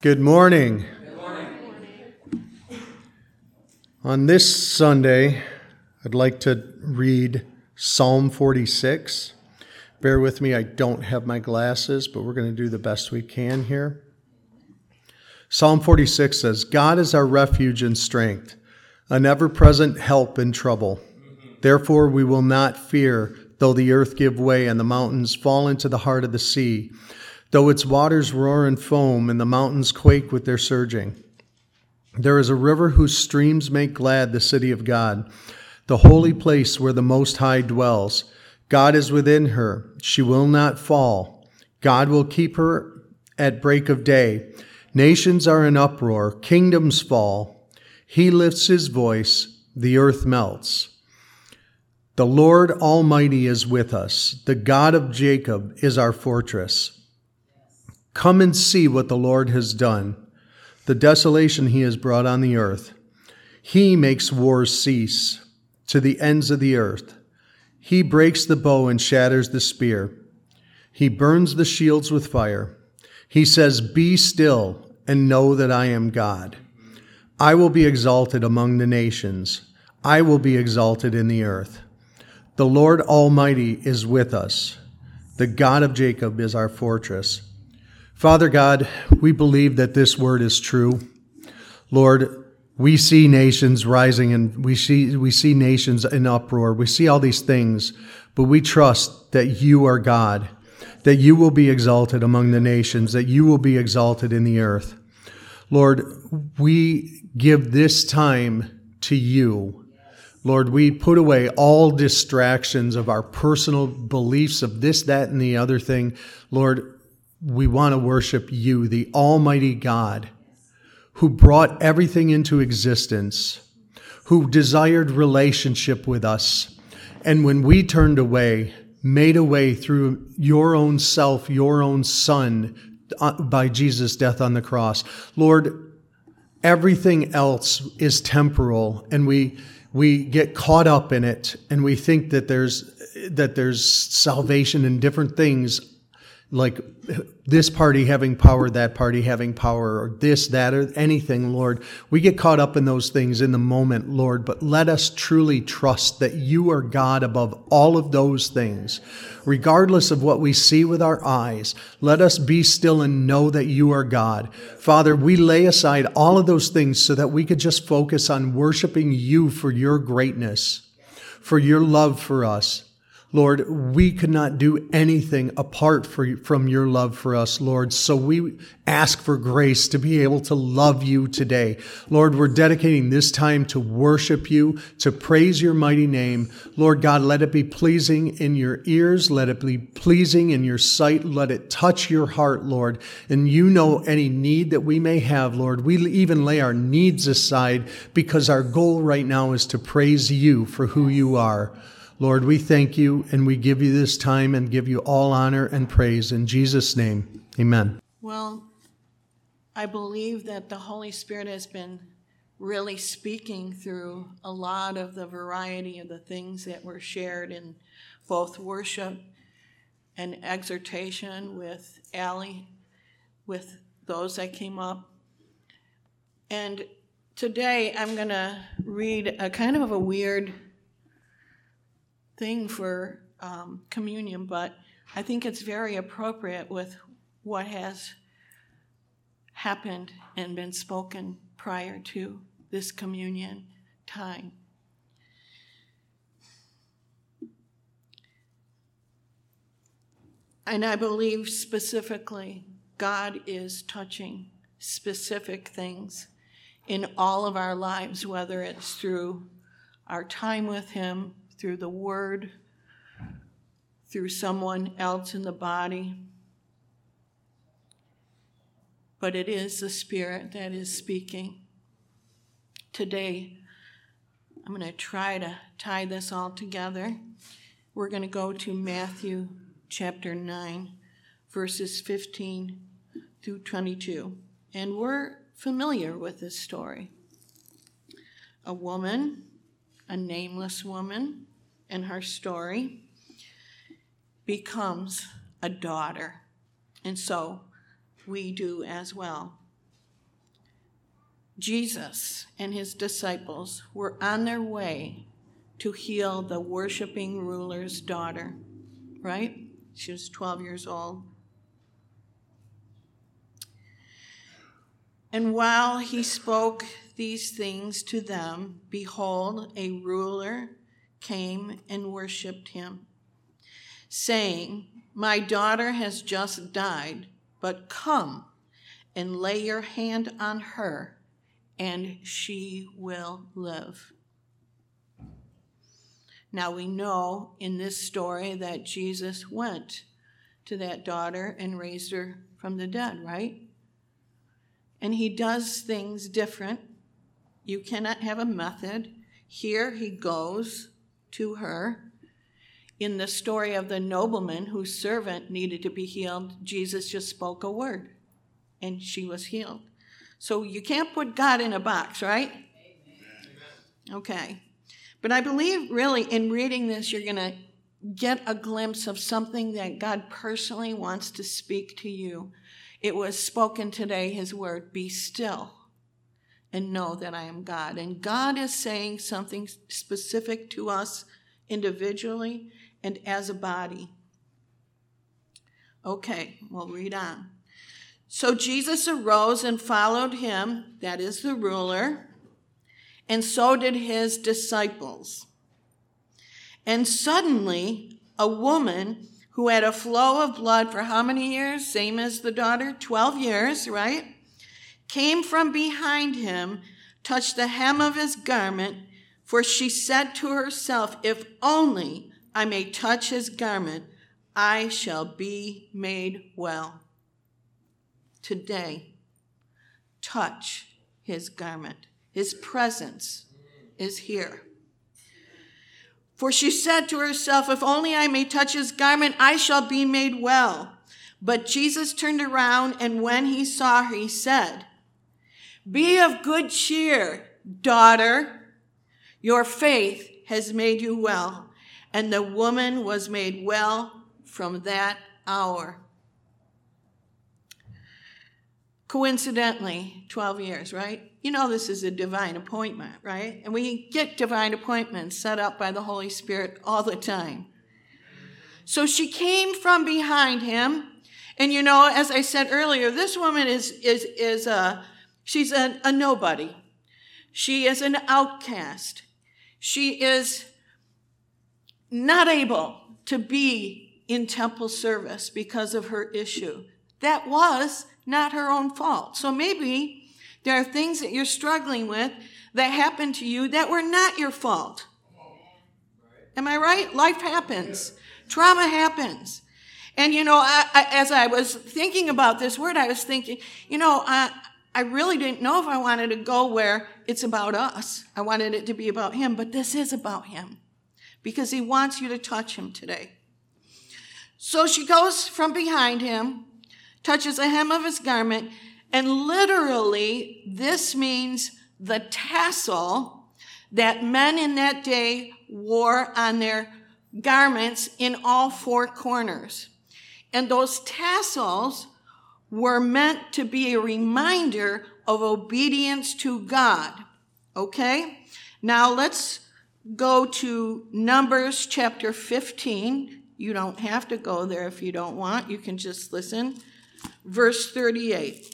Good morning. Good morning. On this Sunday, I'd like to read Psalm 46. Bear with me, I don't have my glasses, but we're going to do the best we can here. Psalm 46 says, God is our refuge and strength, an ever-present help in trouble. Therefore we will not fear, though the earth give way and the mountains fall into the heart of the sea, though its waters roar and foam and the mountains quake with their surging. There is a river whose streams make glad the city of God, the holy place where the Most High dwells. God is within her. She will not fall. God will keep her at break of day. Nations are in uproar. Kingdoms fall. He lifts his voice. The earth melts. The Lord Almighty is with us. The God of Jacob is our fortress. Come and see what the Lord has done, the desolation he has brought on the earth. He makes wars cease to the ends of the earth. He breaks the bow and shatters the spear. He burns the shields with fire. He says, be still and know that I am God. I will be exalted among the nations. I will be exalted in the earth. The Lord Almighty is with us. The God of Jacob is our fortress. Father God, we believe that this word is true. Lord, we see nations rising and we see nations in uproar. We see all these things, but we trust that you are God, that you will be exalted among the nations, that you will be exalted in the earth. Lord, we give this time to you. Lord, we put away all distractions of our personal beliefs of this, that, and the other thing. Lord, we want to worship you, the Almighty God, who brought everything into existence, who desired relationship with us. And when we turned away, made a way through your own self, your own Son, by Jesus' death on the cross. Lord, everything else is temporal, and we get caught up in it, and we think that there's salvation in different things, like this party having power, that party having power, or this, that, or anything, Lord. We get caught up in those things in the moment, Lord, but let us truly trust that you are God above all of those things. Regardless of what we see with our eyes, let us be still and know that you are God. Father, we lay aside all of those things so that we could just focus on worshiping you for your greatness, for your love for us. Lord, we could not do anything apart from your love for us, Lord. So we ask for grace to be able to love you today. Lord, we're dedicating this time to worship you, to praise your mighty name. Lord God, let it be pleasing in your ears. Let it be pleasing in your sight. Let it touch your heart, Lord. And you know any need that we may have, Lord. We even lay our needs aside because our goal right now is to praise you for who you are. Lord, we thank you and we give you this time and give you all honor and praise. In Jesus' name, amen. Well, I believe that the Holy Spirit has been really speaking through a lot of the variety of the things that were shared in both worship and exhortation with Allie, with those that came up. And today I'm going to read a kind of a weird thing for communion, but I think it's very appropriate with what has happened and been spoken prior to this communion time. And I believe specifically God is touching specific things in all of our lives, whether it's through our time with him, through the word, through someone else in the body. But it is the Spirit that is speaking. Today, I'm going to try to tie this all together. We're going to go to Matthew chapter 9, verses 15 through 22. And we're familiar with this story. A woman, a nameless woman, and her story becomes a daughter. And so we do as well. Jesus and his disciples were on their way to heal the worshiping ruler's daughter, right? She was 12 years old. And while he spoke these things to them, behold, a ruler came and worshipped him, saying, "My daughter has just died, but come and lay your hand on her, and she will live." Now we know in this story that Jesus went to that daughter and raised her from the dead, right? And he does things different. You cannot have a method. Here he goes to her. In the story of the nobleman whose servant needed to be healed, Jesus just spoke a word and she was healed. So you can't put God in a box, right? Okay. But I believe really in reading this, you're going to get a glimpse of something that God personally wants to speak to you. It was spoken today, his word, "Be still and know that I am God." And God is saying something specific to us individually and as a body. Okay, we'll read on. So Jesus arose and followed him, that is the ruler, and so did his disciples. And suddenly, a woman who had a flow of blood for how many years? Same as the daughter, 12 years, right? Came from behind him, touched the hem of his garment, for she said to herself, "If only I may touch his garment, I shall be made well." Today, touch his garment. His presence is here. For she said to herself, "If only I may touch his garment, I shall be made well." But Jesus turned around, and when he saw her, he said, "Be of good cheer, daughter. Your faith has made you well." And the woman was made well from that hour. Coincidentally, 12 years, right? You know this is a divine appointment, right? And we get divine appointments set up by the Holy Spirit all the time. So she came from behind him. And you know, as I said earlier, this woman she's a nobody. She is an outcast. She is not able to be in temple service because of her issue. That was not her own fault. So maybe there are things that you're struggling with that happened to you that were not your fault. Am I right? Life happens. Trauma happens. And, you know, as I was thinking about this word, I was thinking, you know, I really didn't know if I wanted to go where it's about us. I wanted it to be about him, but this is about him because he wants you to touch him today. So she goes from behind him, touches the hem of his garment, and literally this means the tassel that men in that day wore on their garments in all four corners. And those tassels were meant to be a reminder of obedience to God. Okay? Now let's go to Numbers chapter 15. You don't have to go there if you don't want. You can just listen. Verse 38.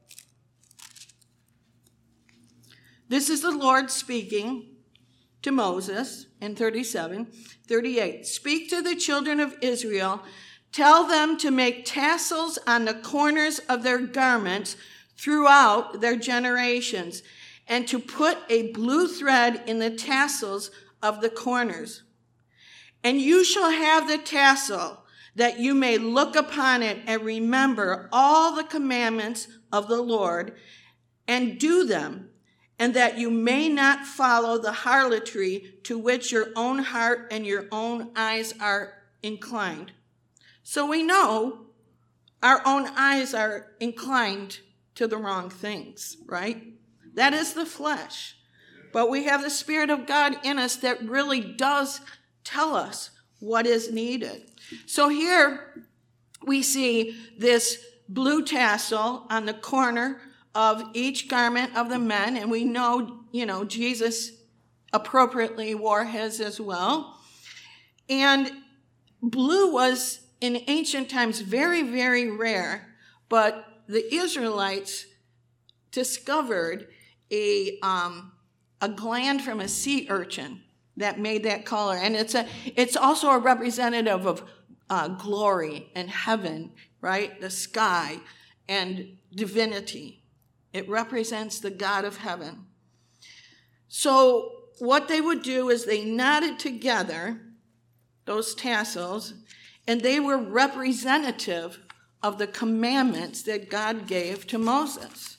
This is the Lord speaking to Moses in 37. 38. Speak to the children of Israel. Tell them to make tassels on the corners of their garments throughout their generations, and to put a blue thread in the tassels of the corners. And you shall have the tassel, that you may look upon it and remember all the commandments of the Lord and do them, and that you may not follow the harlotry to which your own heart and your own eyes are inclined. So we know our own eyes are inclined to the wrong things, right? That is the flesh. But we have the Spirit of God in us that really does tell us what is needed. So here we see this blue tassel on the corner of each garment of the men, and we know, Jesus appropriately wore his as well. And blue was in ancient times very, very rare, but the Israelites discovered a gland from a sea urchin that made that color. And it's also a representative of glory and heaven, right? The sky and divinity. It represents the God of heaven. So what they would do is they knotted together those tassels, and they were representative of the commandments that God gave to Moses.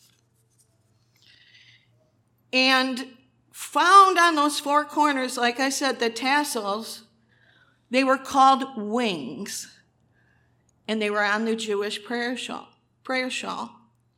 And found on those four corners, like I said, the tassels, they were called wings, and they were on the Jewish prayer shawl.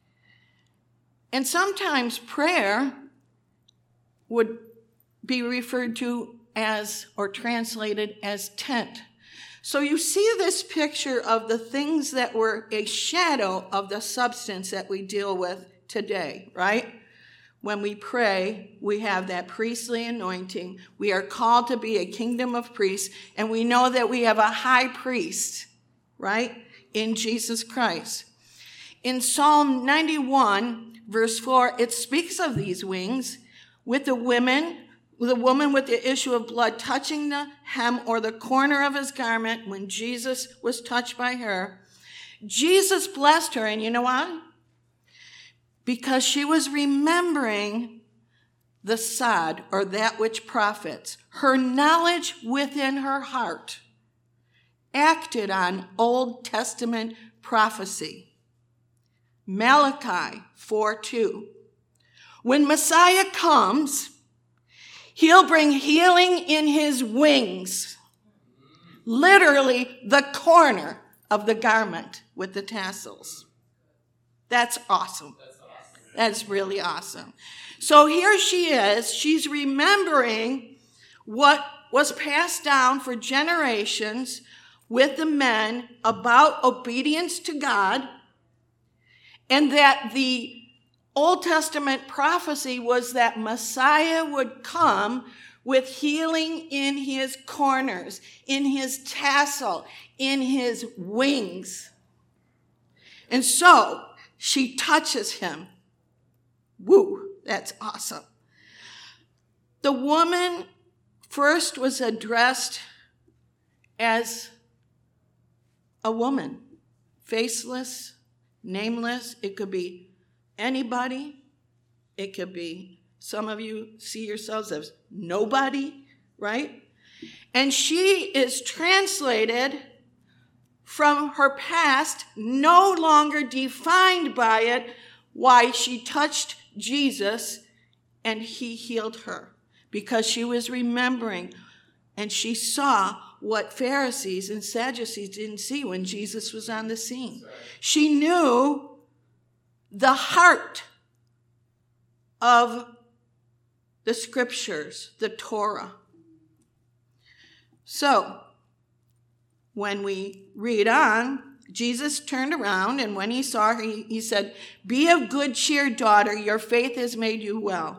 And sometimes prayer would be referred to as, or translated as, tent. So you see this picture of the things that were a shadow of the substance that we deal with today, right? When we pray, we have that priestly anointing. We are called to be a kingdom of priests, and we know that we have a high priest, right, in Jesus Christ. In Psalm 91, verse 4, it speaks of these wings with the woman with the issue of blood touching the hem or the corner of his garment when Jesus was touched by her. Jesus blessed her, and you know why? Because she was remembering the sod, or that which profits. Her knowledge within her heart acted on Old Testament prophecy. Malachi 4:2. When Messiah comes, he'll bring healing in his wings. Literally the corner of the garment with the tassels. That's awesome. That's really awesome. So here she is. She's remembering what was passed down for generations with the men about obedience to God, and that the Old Testament prophecy was that Messiah would come with healing in his corners, in his tassel, in his wings. And so she touches him. Woo, that's awesome. The woman first was addressed as a woman, faceless, nameless. It could be anybody. It could be, some of you see yourselves as nobody, right? And she is translated from her past, no longer defined by it, why she touched Jesus and he healed her. Because she was remembering, and she saw what Pharisees and Sadducees didn't see when Jesus was on the scene. She knew the heart of the scriptures, the Torah. So, when we read on, Jesus turned around, and when he saw her, he said, "Be of good cheer, daughter, your faith has made you well."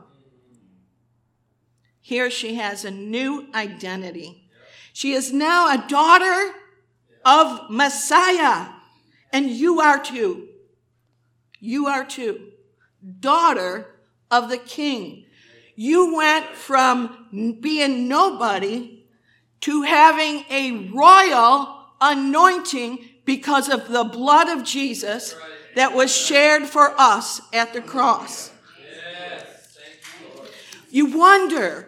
Here she has a new identity. She is now a daughter of Messiah, and you are too. You are too. Daughter of the King. You went from being nobody to having a royal anointing because of the blood of Jesus that was shared for us at the cross. You wonder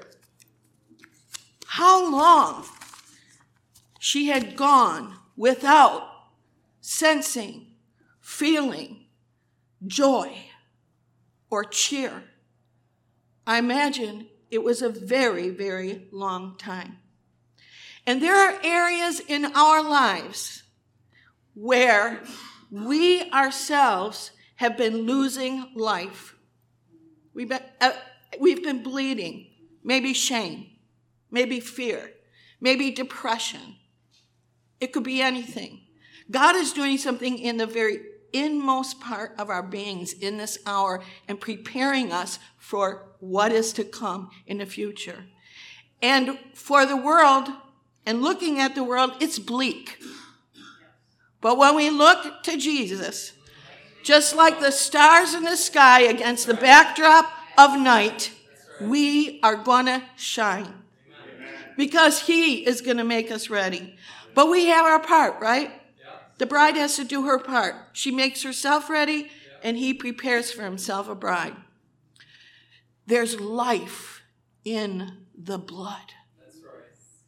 how long she had gone without sensing, feeling joy or cheer. I imagine it was a very, very long time. And there are areas in our lives where we ourselves have been losing life. We've been bleeding, maybe shame, maybe fear, maybe depression. It could be anything. God is doing something in the very inmost part of our beings in this hour and preparing us for what is to come in the future. And for the world, and looking at the world, it's bleak. But when we look to Jesus, just like the stars in the sky against the backdrop of night, we are going to shine. Because he is going to make us ready. But we have our part, right? The bride has to do her part. She makes herself ready, and he prepares for himself a bride. There's life in the blood. That's right.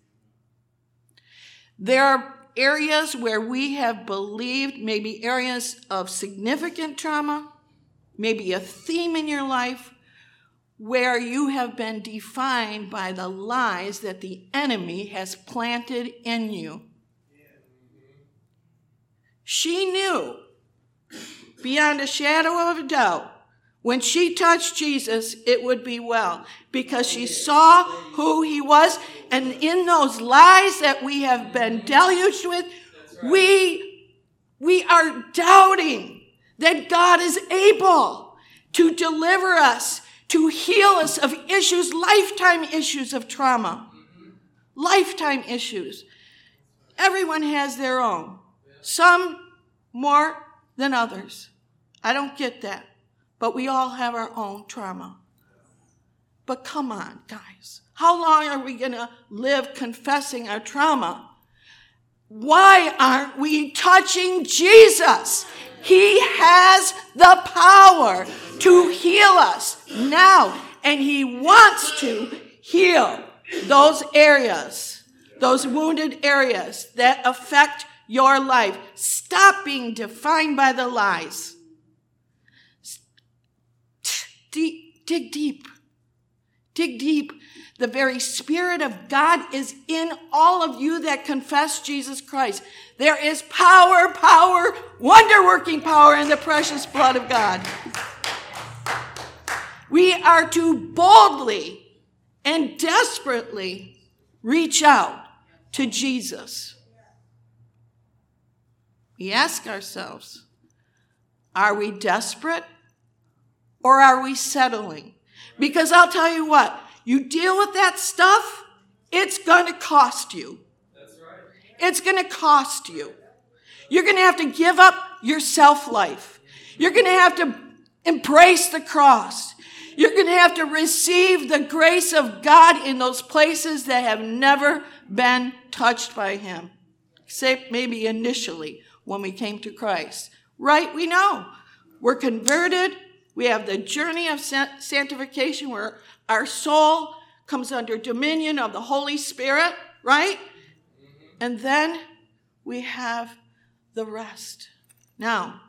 There are areas where we have believed, maybe areas of significant trauma, maybe a theme in your life, where you have been defined by the lies that the enemy has planted in you. She knew, beyond a shadow of a doubt, when she touched Jesus, it would be well, because she saw who he was. And in those lies that we have been deluged with, we are doubting that God is able to deliver us, to heal us of issues, lifetime issues of trauma. Lifetime issues. Everyone has their own. Some more than others. I don't get that. But we all have our own trauma. But come on, guys. How long are we going to live confessing our trauma? Why aren't we touching Jesus? He has the power to heal us now. And he wants to heal those areas, those wounded areas that affect your life. Stop being defined by the lies. Dig deep. Dig deep. The very Spirit of God is in all of you that confess Jesus Christ. There is power, wonder-working power in the precious blood of God. We are to boldly and desperately reach out to Jesus. We ask ourselves, are we desperate or are we settling? Because I'll tell you what, you deal with that stuff, it's going to cost you. That's right. It's going to cost you. You're going to have to give up your self-life. You're going to have to embrace the cross. You're going to have to receive the grace of God in those places that have never been touched by him, except maybe initially when we came to Christ. Right? We know. We're converted. We have the journey of sanctification where our soul comes under dominion of the Holy Spirit, right? And then we have the rest. Now,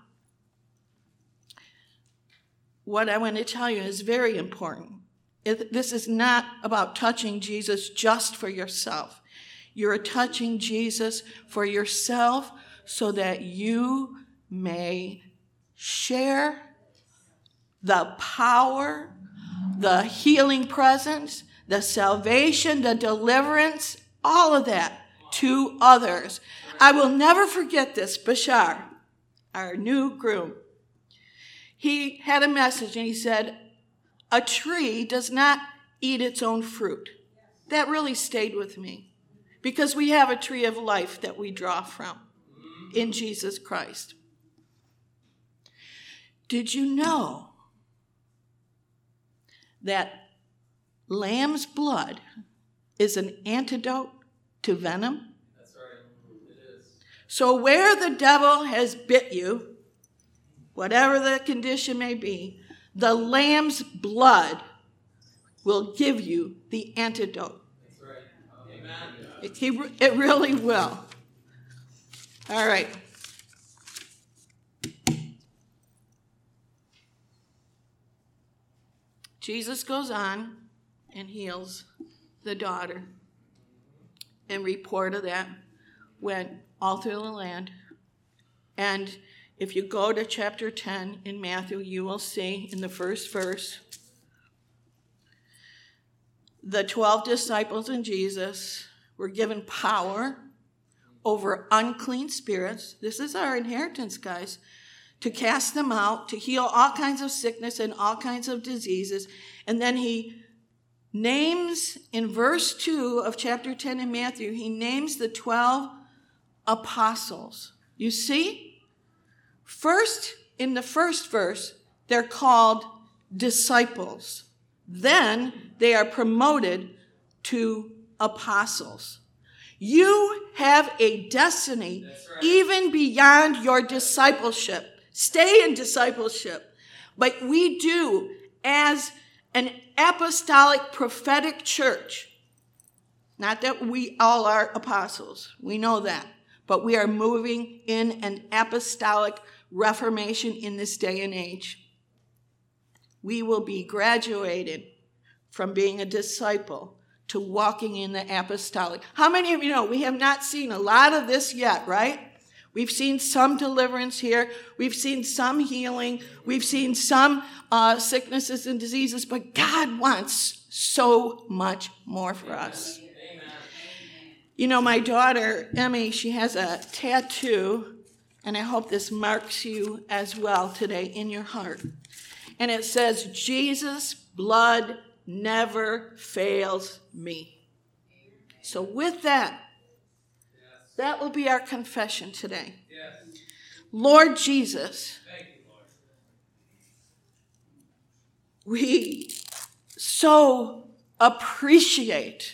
what I want to tell you is very important. This is not about touching Jesus just for yourself. You're touching Jesus for yourself so that you may share the power, the healing presence, the salvation, the deliverance, all of that to others. I will never forget this. Bashar, our new groom, he had a message and he said, a tree does not eat its own fruit. That really stayed with me because we have a tree of life that we draw from in Jesus Christ. Did you know that lamb's blood is an antidote to venom? That's right. It is. So where the devil has bit you, whatever the condition may be, the lamb's blood will give you the antidote. That's right. Amen. It really will. All right. Jesus goes on and heals the daughter. And report of that went all through the land. And if you go to chapter 10 in Matthew, you will see in the first verse, the 12 disciples and Jesus were given power over unclean spirits. This is our inheritance, guys. to cast them out, to heal all kinds of sickness and all kinds of diseases. And then he names, in verse 2 of chapter 10 in Matthew, he names the 12 apostles. You see? First, in the first verse, they're called disciples. Then they are promoted to apostles. You have a destiny even beyond your discipleship. Stay in discipleship. But we do, as an apostolic prophetic church, not that we all are apostles, we know that, but we are moving in an apostolic reformation in this day and age. We will be graduated from being a disciple to walking in the apostolic. How many of you know we have not seen a lot of this yet, right? We've seen some deliverance here. We've seen some healing. We've seen some sicknesses and diseases, but God wants so much more for us. Amen. You know, my daughter, Emmy, she has a tattoo, and I hope this marks you as well today in your heart. And it says, Jesus' blood never fails me. So with that, that will be our confession today. Yes. Lord Jesus, Thank you, Lord. we so appreciate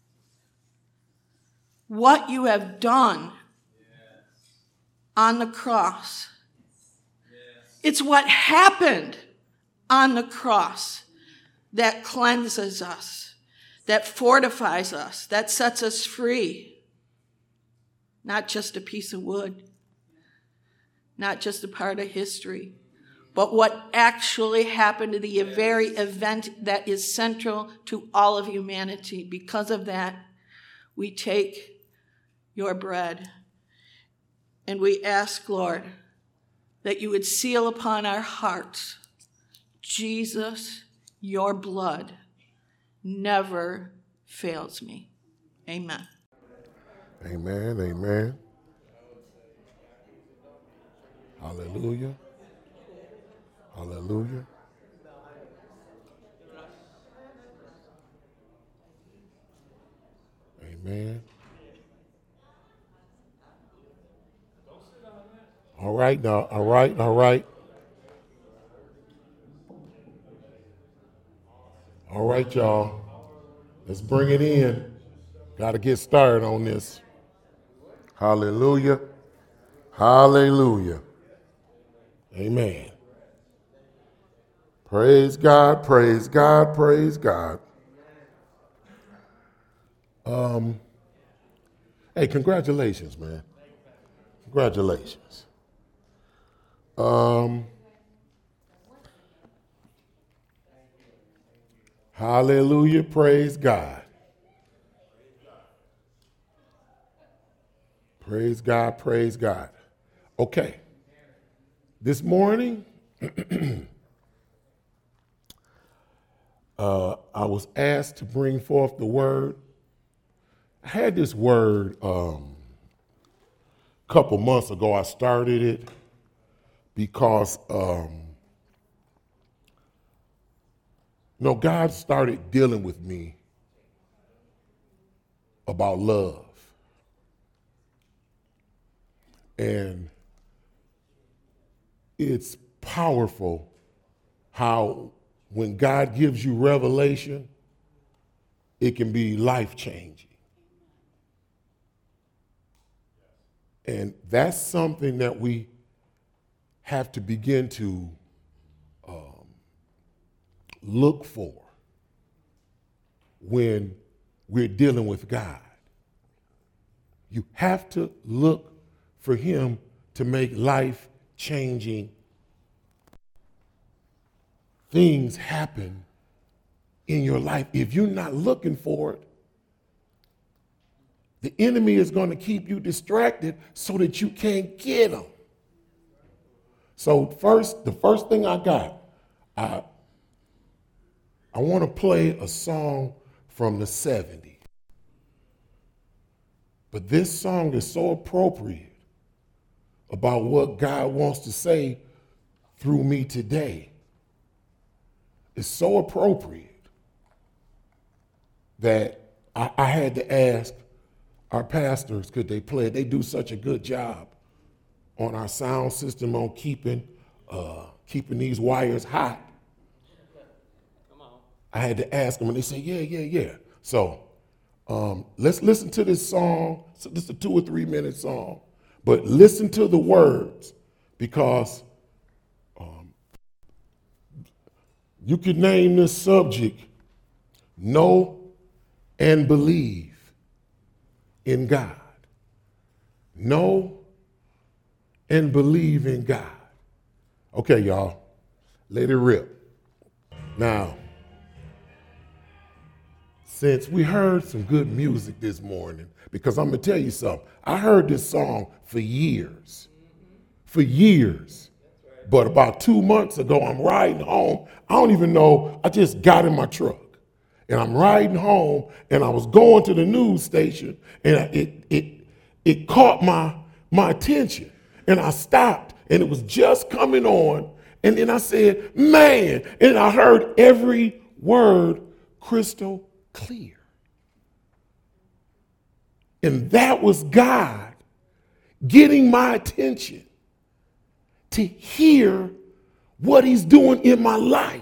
what you have done on the cross. It's what happened on the cross that cleanses us, that fortifies us, that sets us free. Not just a piece of wood, not just a part of history, but what actually happened to the very event that is central to all of humanity. Because of that, we take your bread and we ask, Lord, that you would seal upon our hearts, Jesus, your blood never fails me. Amen. Amen, amen. Hallelujah. Hallelujah. Amen. All right now, all right. All right, y'all. Let's bring it in. Got to get started on this. Hallelujah. Hallelujah. Amen. Praise God, praise God, praise God. Hey, congratulations, man. Congratulations. Hallelujah, praise God. Praise God, praise God. Okay. This morning, I was asked to bring forth the word. I had this word a couple months ago. I started it because, God started dealing with me about love. And it's powerful how when God gives you revelation, it can be life-changing. And that's something that we have to begin to look for when we're dealing with God. You have to look for him to make life-changing things happen in your life. If you're not looking for it, the enemy is going to keep you distracted so that you can't get them. So the first thing I got, I want to play a song from the 70s. But this song is so appropriate about what God wants to say through me today is so appropriate that I had to ask our pastors, could they play it? They do such a good job on our sound system, on keeping these wires hot. Come on. I had to ask them, and they said, yeah. So let's listen to this song. So this is a 2 or 3 minute song, but listen to the words, because you could name this subject, Know and Believe in God. Know and believe in God. Okay, y'all, let it rip. Now, since we heard some good music this morning, because I'm gonna tell you something, I heard this song for years. But about 2 months ago, I'm riding home. I don't even know, I just got in my truck. And I'm riding home, and I was going to the news station, and it caught my attention. And I stopped, and it was just coming on. And then I said, man, and I heard every word crystal clear. And that was God getting my attention to hear what he's doing in my life.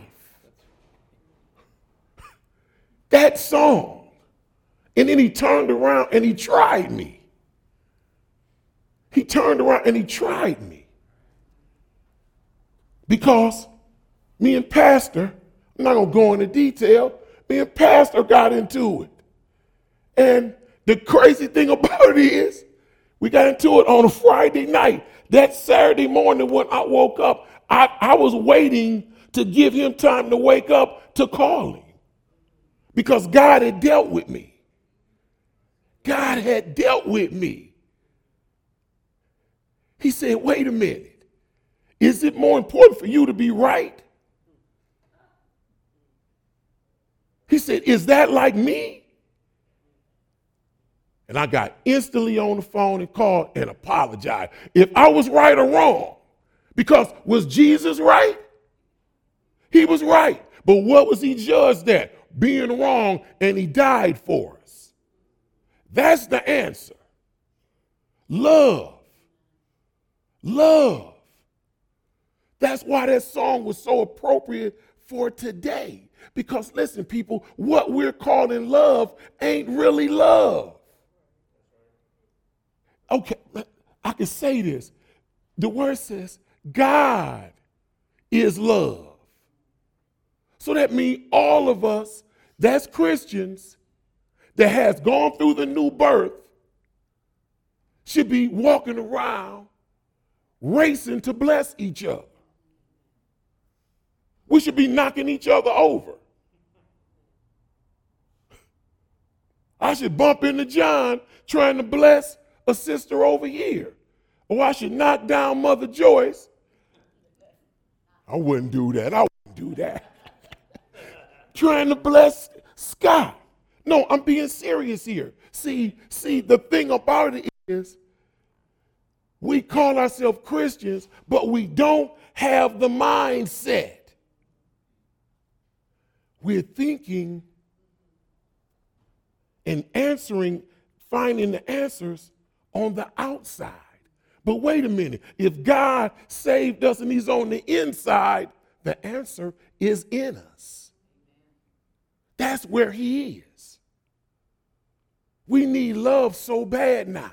That song. And then he turned around and he tried me. He turned around and he tried me. Because me and Pastor, I'm not going to go into detail, me and Pastor got into it. And the crazy thing about it is, we got into it on a Friday night. That Saturday morning when I woke up, I was waiting to give him time to wake up to call him. Because God had dealt with me. God had dealt with me. He said, wait a minute. Is it more important for you to be right? He said, is that like me? And I got instantly on the phone and called and apologized. If I was right or wrong, because was Jesus right? He was right. But what was he judged at? Being wrong, and he died for us. That's the answer. Love. Love. That's why that song was so appropriate for today. Because listen, people, what we're calling love ain't really love. Okay, I can say this. The word says God is love. So that means all of us that's Christians that has gone through the new birth should be walking around racing to bless each other. We should be knocking each other over. I should bump into John trying to bless a sister over here. Or I should knock down Mother Joyce. I wouldn't do that. Trying to bless Scott. No, I'm being serious here. See, the thing about it is we call ourselves Christians, but we don't have the mindset. We're thinking and answering, finding the answers on the outside. But wait a minute, if God saved us and he's on the inside, the answer is in us. That's where he is. We need love so bad now.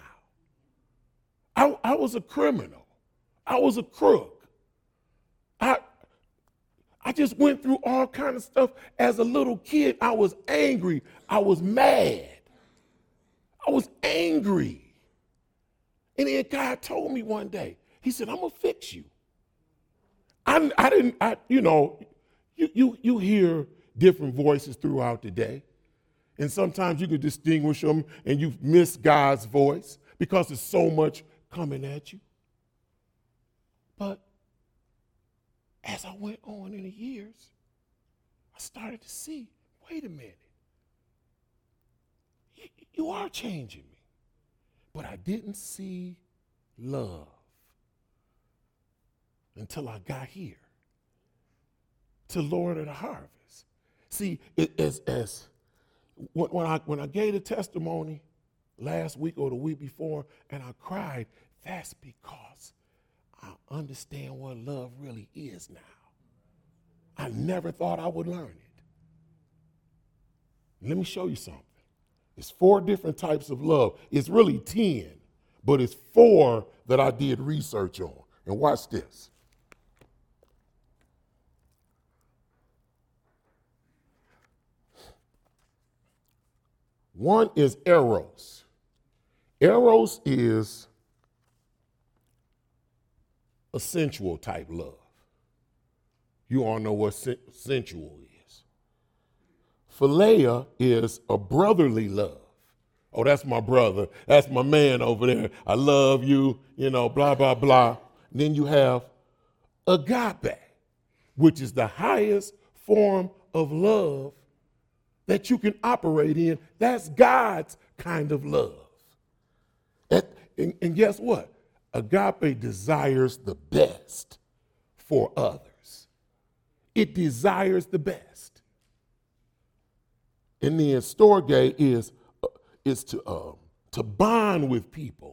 I was a criminal. I was a crook. I just went through all kind of stuff. As a little kid, I was angry. I was mad. I was angry. And then God told me one day, he said, I'm going to fix you. You hear different voices throughout the day. And sometimes you can distinguish them and you miss God's voice because there's so much coming at you. But as I went on in the years, I started to see, wait a minute. You are changing me. But I didn't see love. until I got here to Lord of the Harvest. See, when I gave the testimony last week or the week before and I cried, that's because I understand what love really is now. I never thought I would learn it. Let me show you something. It's 4 different types of love. It's really 10, but it's 4 that I did research on. And watch this. One is eros. Eros is a sensual type love. You all know what sensual is. Philia is a brotherly love. Oh, that's my brother. That's my man over there. I love you, blah, blah, blah. And then you have agape, which is the highest form of love that you can operate in. That's God's kind of love. And guess what? Agape desires the best for others. It desires the best. And then storge is to bond with people.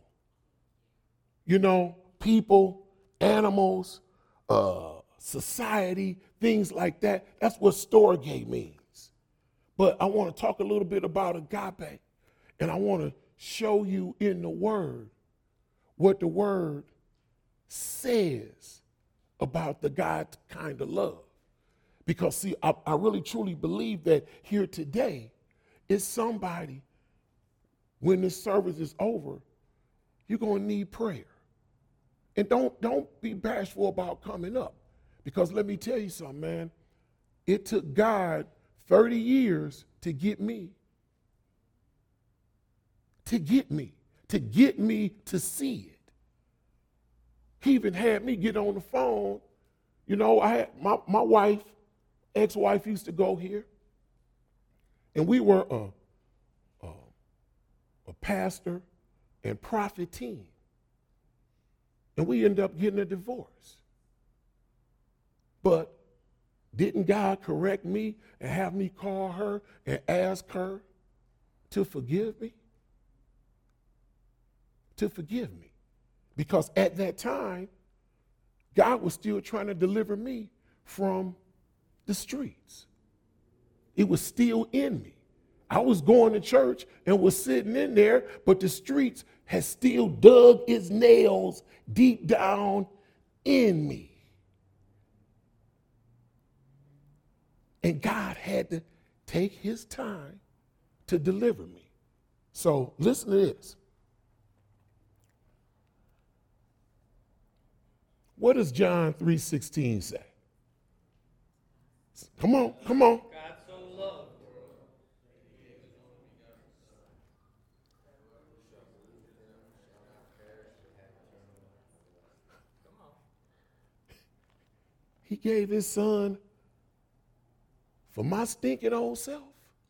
People, animals, society, things like that. That's what storge means. But I want to talk a little bit about agape, and I want to show you in the Word what the Word says about the God kind of love. Because, see, I really truly believe that here today is somebody, when this service is over, you're going to need prayer. And don't be bashful about coming up. Because let me tell you something, man. It took God 30 years to get me. To get me to see it. He even had me get on the phone. I had my wife, ex-wife used to go here. And we were a pastor and prophet team. And we ended up getting a divorce. But didn't God correct me and have me call her and ask her to forgive me? To forgive me. Because at that time, God was still trying to deliver me from the streets. It was still in me. I was going to church and was sitting in there, but the streets had still dug its nails deep down in me. And God had to take his time to deliver me. So listen to this. What does John 3:16 say? Come on. God so loved. He gave his son for my stinking old self.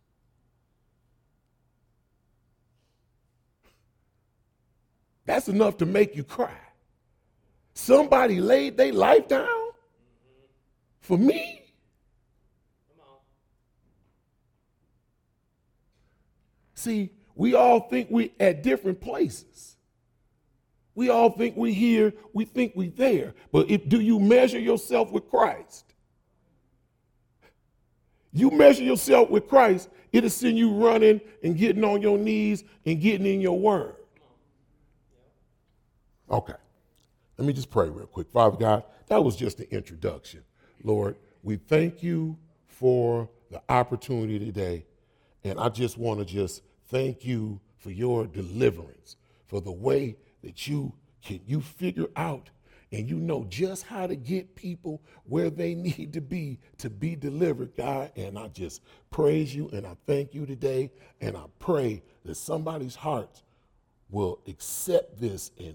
That's enough to make you cry. Somebody laid their life down for me. Come on. See, we all think we at different places. We all think we here, we think we there. But do you measure yourself with Christ? You measure yourself with Christ, it'll send you running and getting on your knees and getting in your word. Okay. Let me just pray real quick. Father God, that was just the introduction. Lord, we thank you for the opportunity today. And I just want to just thank you for your deliverance, for the way that you figure out and you know just how to get people where they need to be delivered, God. And I just praise you and I thank you today. And I pray that somebody's heart will accept this and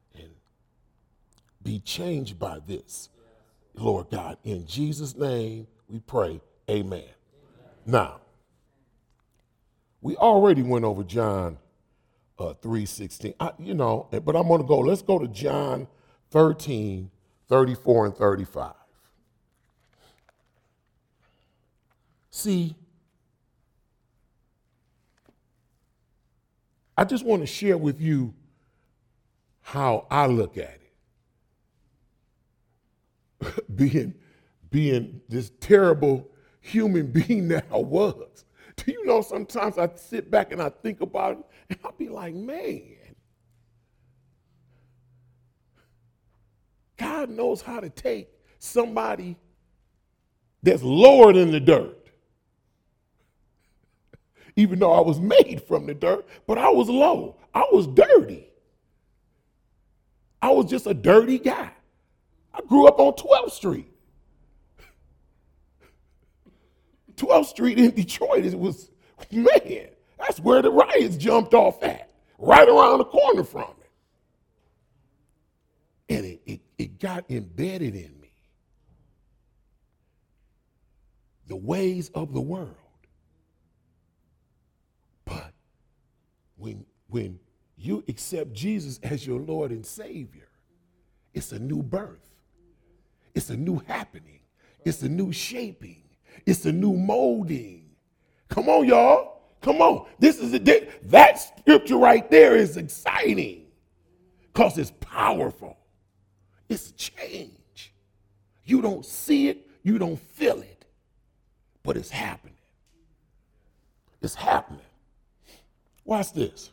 be changed by this. Lord God, in Jesus' name we pray, amen. Now, we already went over John 3:16, but I'm going to let's go to John 13, 34 and 35. See, I just want to share with you how I look at it. being this terrible human being that I was. Do you know, sometimes I sit back and I think about it and I'll be like, man, God knows how to take somebody that's lower than the dirt. Even though I was made from the dirt, but I was low. I was dirty. I was just a dirty guy. I grew up on 12th Street. 12th Street in Detroit, it was, man, that's where the riots jumped off at, right around the corner from it. And it got embedded in me. The ways of the world. But when you accept Jesus as your Lord and Savior, it's a new birth. It's a new happening. It's a new shaping. It's a new molding. Come on, y'all. Come on. That scripture right there is exciting because it's powerful. It's change. You don't see it. You don't feel it. But it's happening. It's happening. Watch this.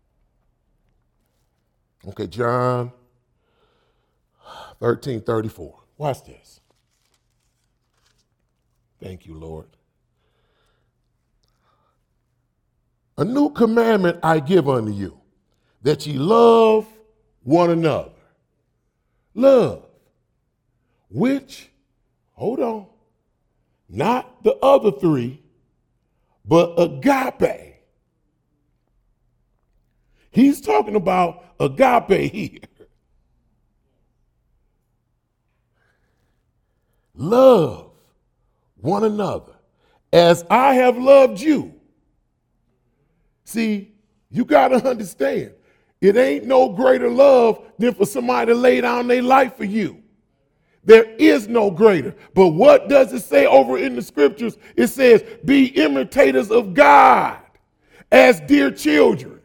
Okay, John 13:34. Watch this. Thank you, Lord. A new commandment I give unto you, that ye love one another. Love, which, hold on, not the other three, but agape. He's talking about agape here. Love one another as I have loved you. See, you got to understand, it ain't no greater love than for somebody to lay down their life for you. There is no greater. But what does it say over in the scriptures? It says, be imitators of God as dear children.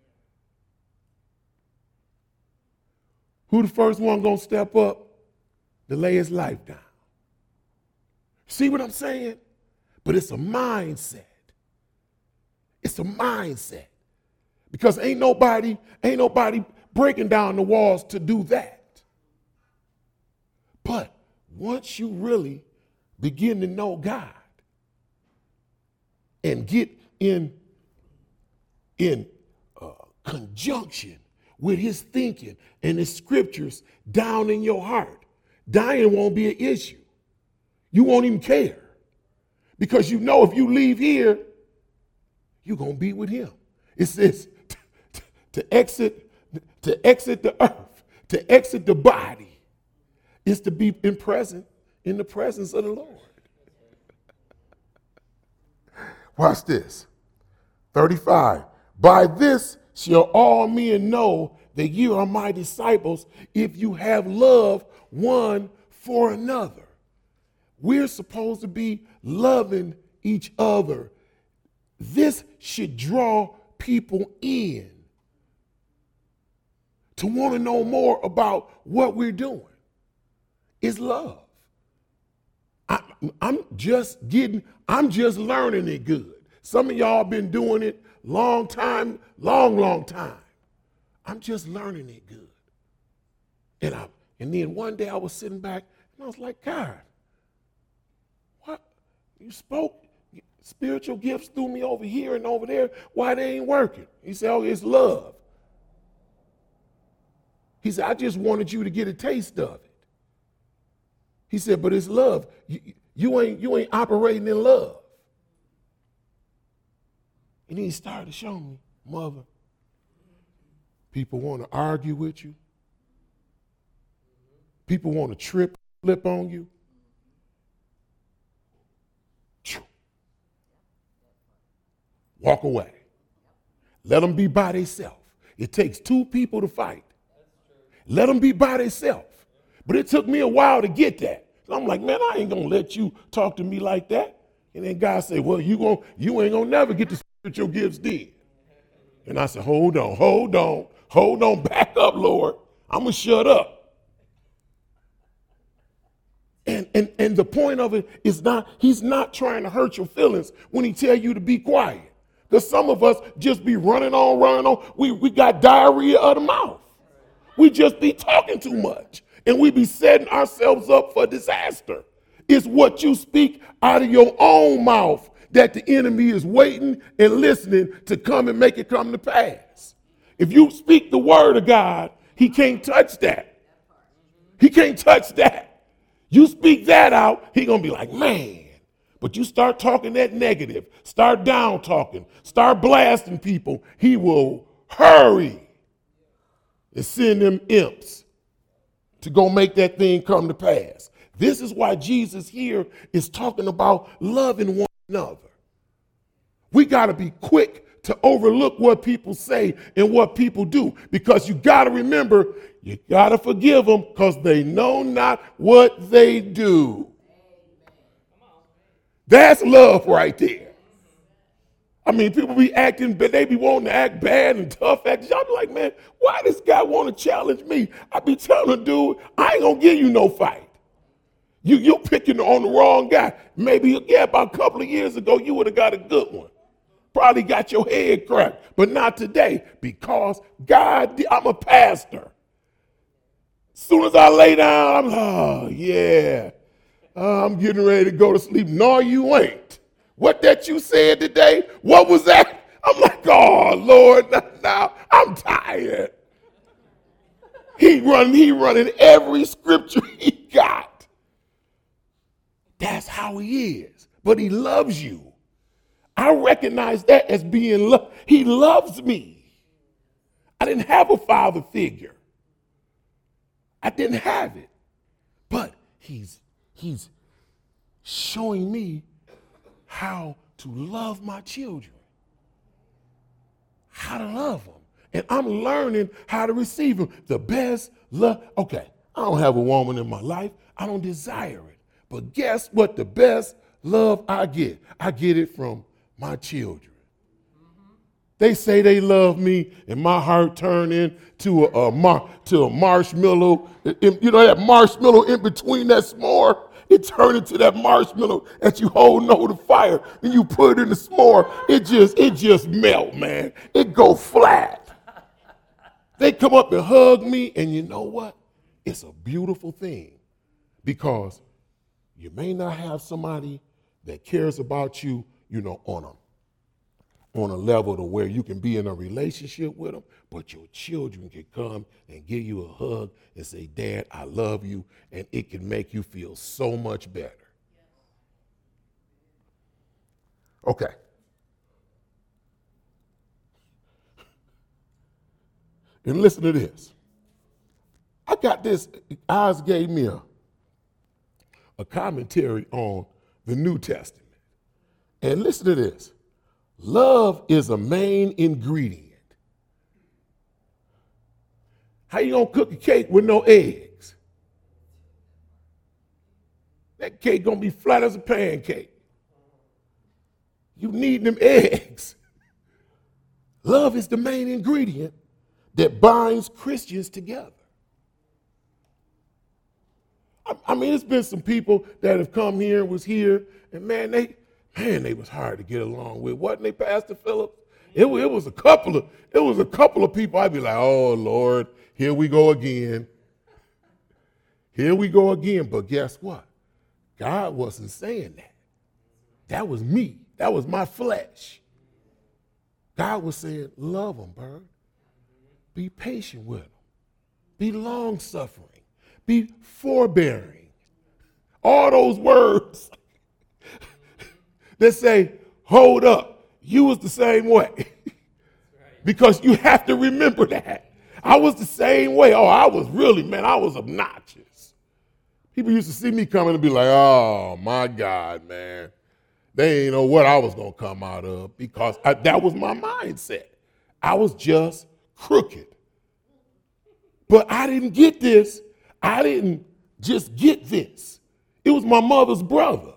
Who the first one gonna step up to lay his life down? See what I'm saying? But it's a mindset. It's a mindset. Because ain't nobody breaking down the walls to do that. But once you really begin to know God and get in conjunction with his thinking and his scriptures down in your heart, dying won't be an issue. You won't even care. Because you know if you leave here, you're going to be with him. It says to exit the earth, to exit the body, is to be in the presence of the Lord. Watch this. 35. By this shall all men know that you are my disciples if you have love one for another. We're supposed to be loving each other. This should draw people in to want to know more about what we're doing. It's love. I'm just learning it good. Some of y'all been doing it long time. I'm just learning it good. And then one day I was sitting back and I was like, God, what? You spoke spiritual gifts through me over here and over there. Why they ain't working? He said, oh, it's love. He said, I just wanted you to get a taste of it. He said, but it's love. You ain't operating in love. And then he started to show me, mother, people want to argue with you. People want to flip on you. Walk away. Let them be by themselves. It takes two people to fight. Let them be by themselves. But it took me a while to get that. So I'm like, man, I ain't gonna let you talk to me like that. And then God said, well, you ain't gonna never get the spiritual gifts then. And I said, hold on, back up, Lord. I'm gonna shut up. And the point of it is he's not trying to hurt your feelings when he tell you to be quiet. Because some of us just be running on. We got diarrhea of the mouth. We just be talking too much. And we be setting ourselves up for disaster. It's what you speak out of your own mouth that the enemy is waiting and listening to come and make it come to pass. If you speak the word of God, he can't touch that. He can't touch that. You speak that out, he gonna be like, man. But you start talking that negative, start down talking, start blasting people, he will hurry and send them imps to go make that thing come to pass. This is why Jesus here is talking about loving one another. We gotta be quick to overlook what people say and what people do, because you gotta remember, you gotta forgive them because they know not what they do. That's love right there. I mean, people be acting, but they be wanting to act bad and tough. Y'all be like, man, why this guy want to challenge me? I be telling the dude, I ain't gonna give you no fight. You picking on the wrong guy. Maybe, about a couple of years ago, you would have got a good one. Probably got your head cracked, but not today, because God, I'm a pastor. As soon as I lay down, I'm getting ready to go to sleep. No, you ain't. What that you said today, what was that? I'm like, oh, Lord, now I'm tired. He running every scripture he got. That's how he is. But he loves you. I recognize that as being love. He loves me. I didn't have a father figure. I didn't have it. But he's showing me how to love my children. How to love them. And I'm learning how to receive them. The best love. Okay, I don't have a woman in my life. I don't desire it. But guess what? The best love I get it from my children. They say they love me, and my heart turned into a marshmallow. You know that marshmallow in between that s'more? It turned into that marshmallow that you hold over the fire, and you put it in the s'more. It just melt, man. It go flat. They come up and hug me, and you know what? It's a beautiful thing, because you may not have somebody that cares about you, on a level to where you can be in a relationship with them, but your children can come and give you a hug and say, Dad, I love you, and it can make you feel so much better. Okay. And listen to this. I got this. Oz gave me a commentary on the New Testament. And listen to this. Love is a main ingredient. How you gonna cook a cake with no eggs? That cake gonna be flat as a pancake. You need them eggs. Love is the main ingredient that binds Christians together. I mean, there's been some people that have come here and was here, and they was hard to get along with, wasn't they, Pastor Phillips? It was a couple of people. I'd be like, oh Lord, here we go again. Here we go again. But guess what? God wasn't saying that. That was me. That was my flesh. God was saying, love them, bird. Be patient with them. Be long-suffering. Be forbearing. All those words that say, hold up, you was the same way. Because you have to remember that. I was the same way. Oh, I was obnoxious. People used to see me coming and be like, oh, my God, man. They ain't know what I was going to come out of, because that was my mindset. I was just crooked. But I didn't get this. I didn't just get this. It was my mother's brother.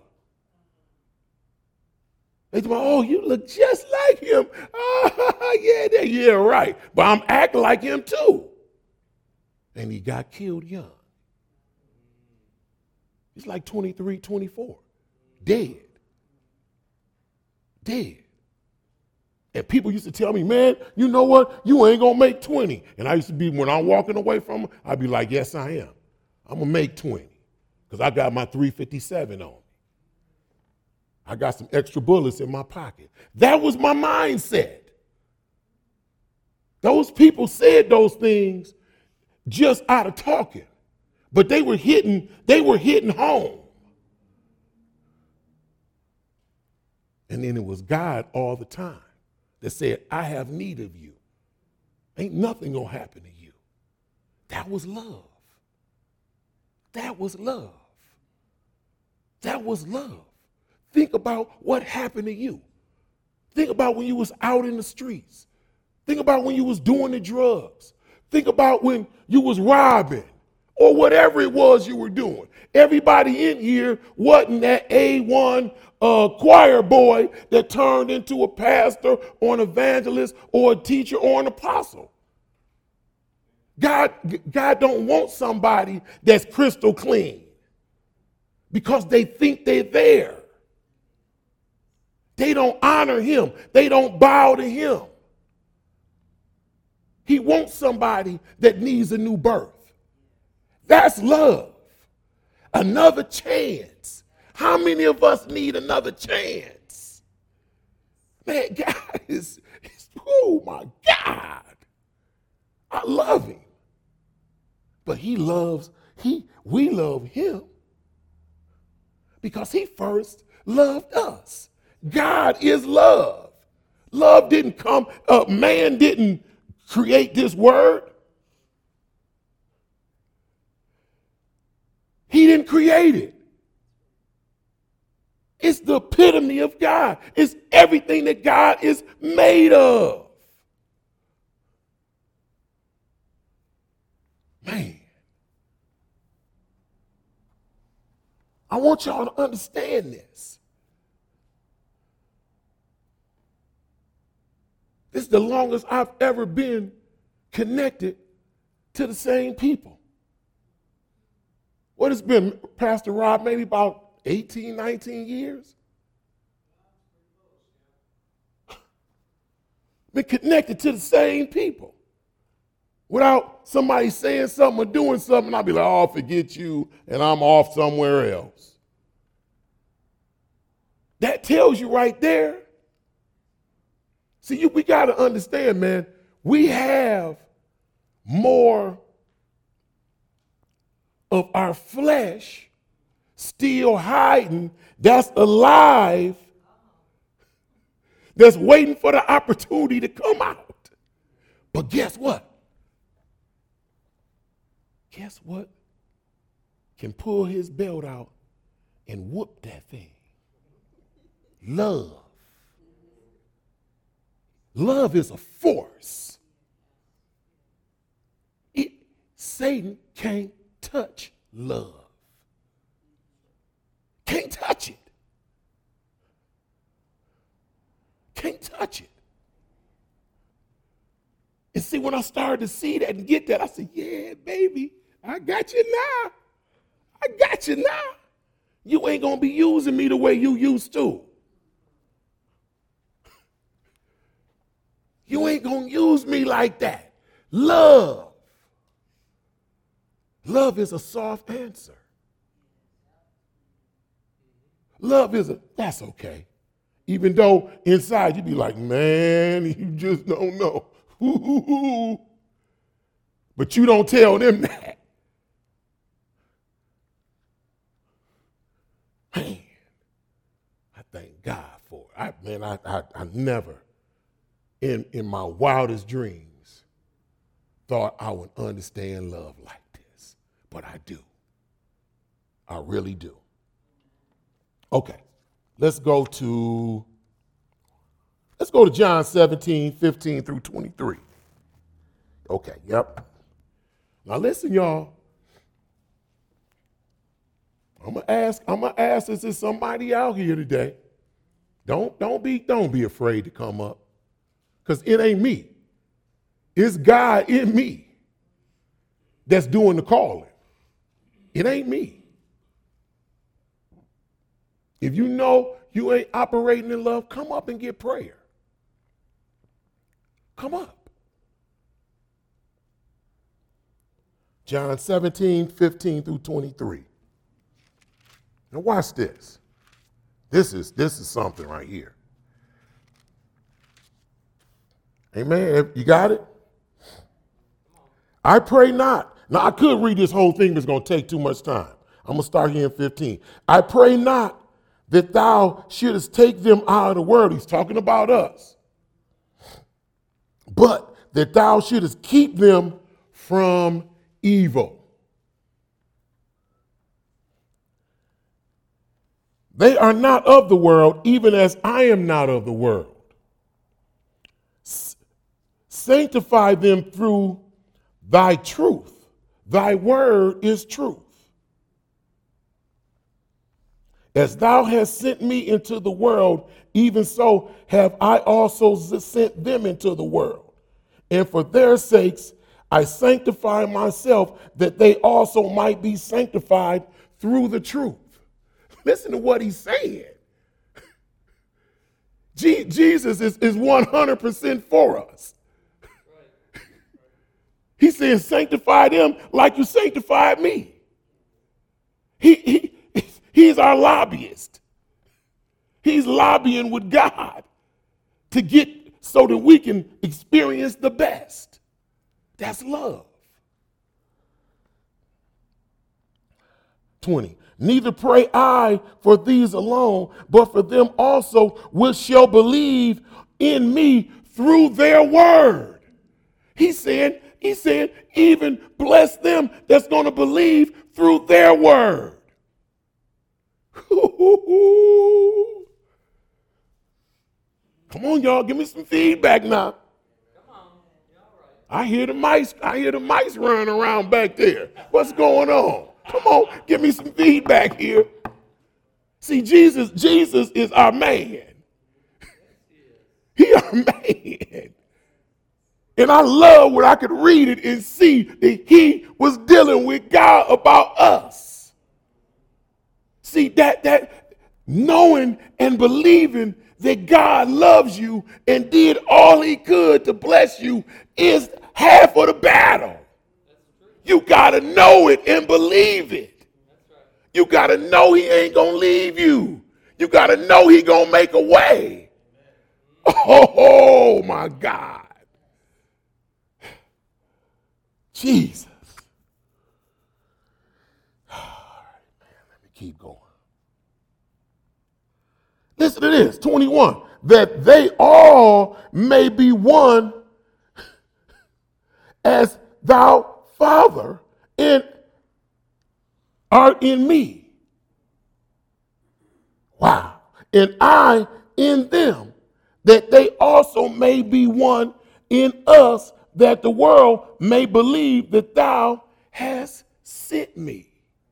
They told me, oh, you look just like him. Yeah, right. But I'm acting like him too. And he got killed young. He's like 23, 24. Dead. And people used to tell me, man, you know what? You ain't going to make 20. And I used to be, when I'm walking away from him, I'd be like, yes, I am. I'm going to make 20 because I got my 357 on me. I got some extra bullets in my pocket. That was my mindset. Those people said those things just out of talking, but they were hitting home. And then it was God all the time that said, I have need of you. Ain't nothing gonna happen to you. That was love. That was love. That was love. Think about what happened to you. Think about when you was out in the streets. Think about when you was doing the drugs. Think about when you was robbing or whatever it was you were doing. Everybody in here wasn't that A1 choir boy that turned into a pastor or an evangelist or a teacher or an apostle. God don't want somebody that's crystal clean because they think they're there. They don't honor him. They don't bow to him. He wants somebody that needs a new birth. That's love. Another chance. How many of us need another chance? Man, God is oh my God. I love him. But we love him because he first loved us. God is love. Love didn't come, man didn't create this word. He didn't create it. It's the epitome of God. It's everything that God is made of. Man, I want y'all to understand this. This is the longest I've ever been connected to the same people. What has been, Pastor Rob, maybe about 18, 19 years? Been connected to the same people. Without somebody saying something or doing something, I'll be like, oh, forget you, and I'm off somewhere else. That tells you right there. See, we got to understand, man, we have more of our flesh still hiding, that's alive, that's waiting for the opportunity to come out. But guess what? Guess what? Can pull his belt out and whoop that thing. Love. Love is a force. Satan can't touch love. Can't touch it. Can't touch it. And see, when I started to see that and get that, I said, yeah, baby, I got you now. I got you now. You ain't going to be using me the way you used to. You ain't going to use me like that. Love. Love is a soft answer. Love is that's okay. Even though inside you be like, man, you just don't know. But you don't tell them that. Man, I thank God for it. I never, in my wildest dreams, thought I would understand love like this. But I do. I really do. Okay, let's go to John 17, 15 through 23. Okay, yep. Now listen, y'all. I'm gonna ask this is somebody out here today. Don't be afraid to come up. Because it ain't me. It's God in me that's doing the calling. It ain't me. If you know you ain't operating in love, come up and get prayer. Come up. John 17, 15 through 23. Now watch this. This is something right here. Amen. You got it? I pray not. Now I could read this whole thing, but it's going to take too much time. I'm going to start here in 15. I pray not that thou shouldest take them out of the world. He's talking about us. But that thou shouldest keep them from evil. They are not of the world, even as I am not of the world. Sanctify them through thy truth. Thy word is truth. As thou hast sent me into the world, even so have I also sent them into the world. And for their sakes I sanctify myself, that they also might be sanctified through the truth. Listen to what he's saying. Jesus is 100% for us. He's saying, sanctify them like you sanctified me. He's our lobbyist. He's lobbying with God to get so that we can experience the best. That's love. 20. Neither pray I for these alone, but for them also which shall believe in me through their word. He's saying, even bless them that's going to believe through their word. Come on, y'all, give me some feedback now. Come on. You all right? I hear the mice running around back there. What's going on? Come on, give me some feedback here. See, Jesus is our man. He our man. And I love when I could read it and see that he was dealing with God about us. See, that knowing and believing that God loves you and did all he could to bless you is half of the battle. You got to know it and believe it. You got to know he ain't going to leave you. You got to know he going to make a way. Oh, my God. Jesus. All right, man, let me keep going. Listen to this, 21. That they all may be one as thou, Father, art in me. Wow. And I in them, that they also may be one in us, that the world may believe that thou hast sent me.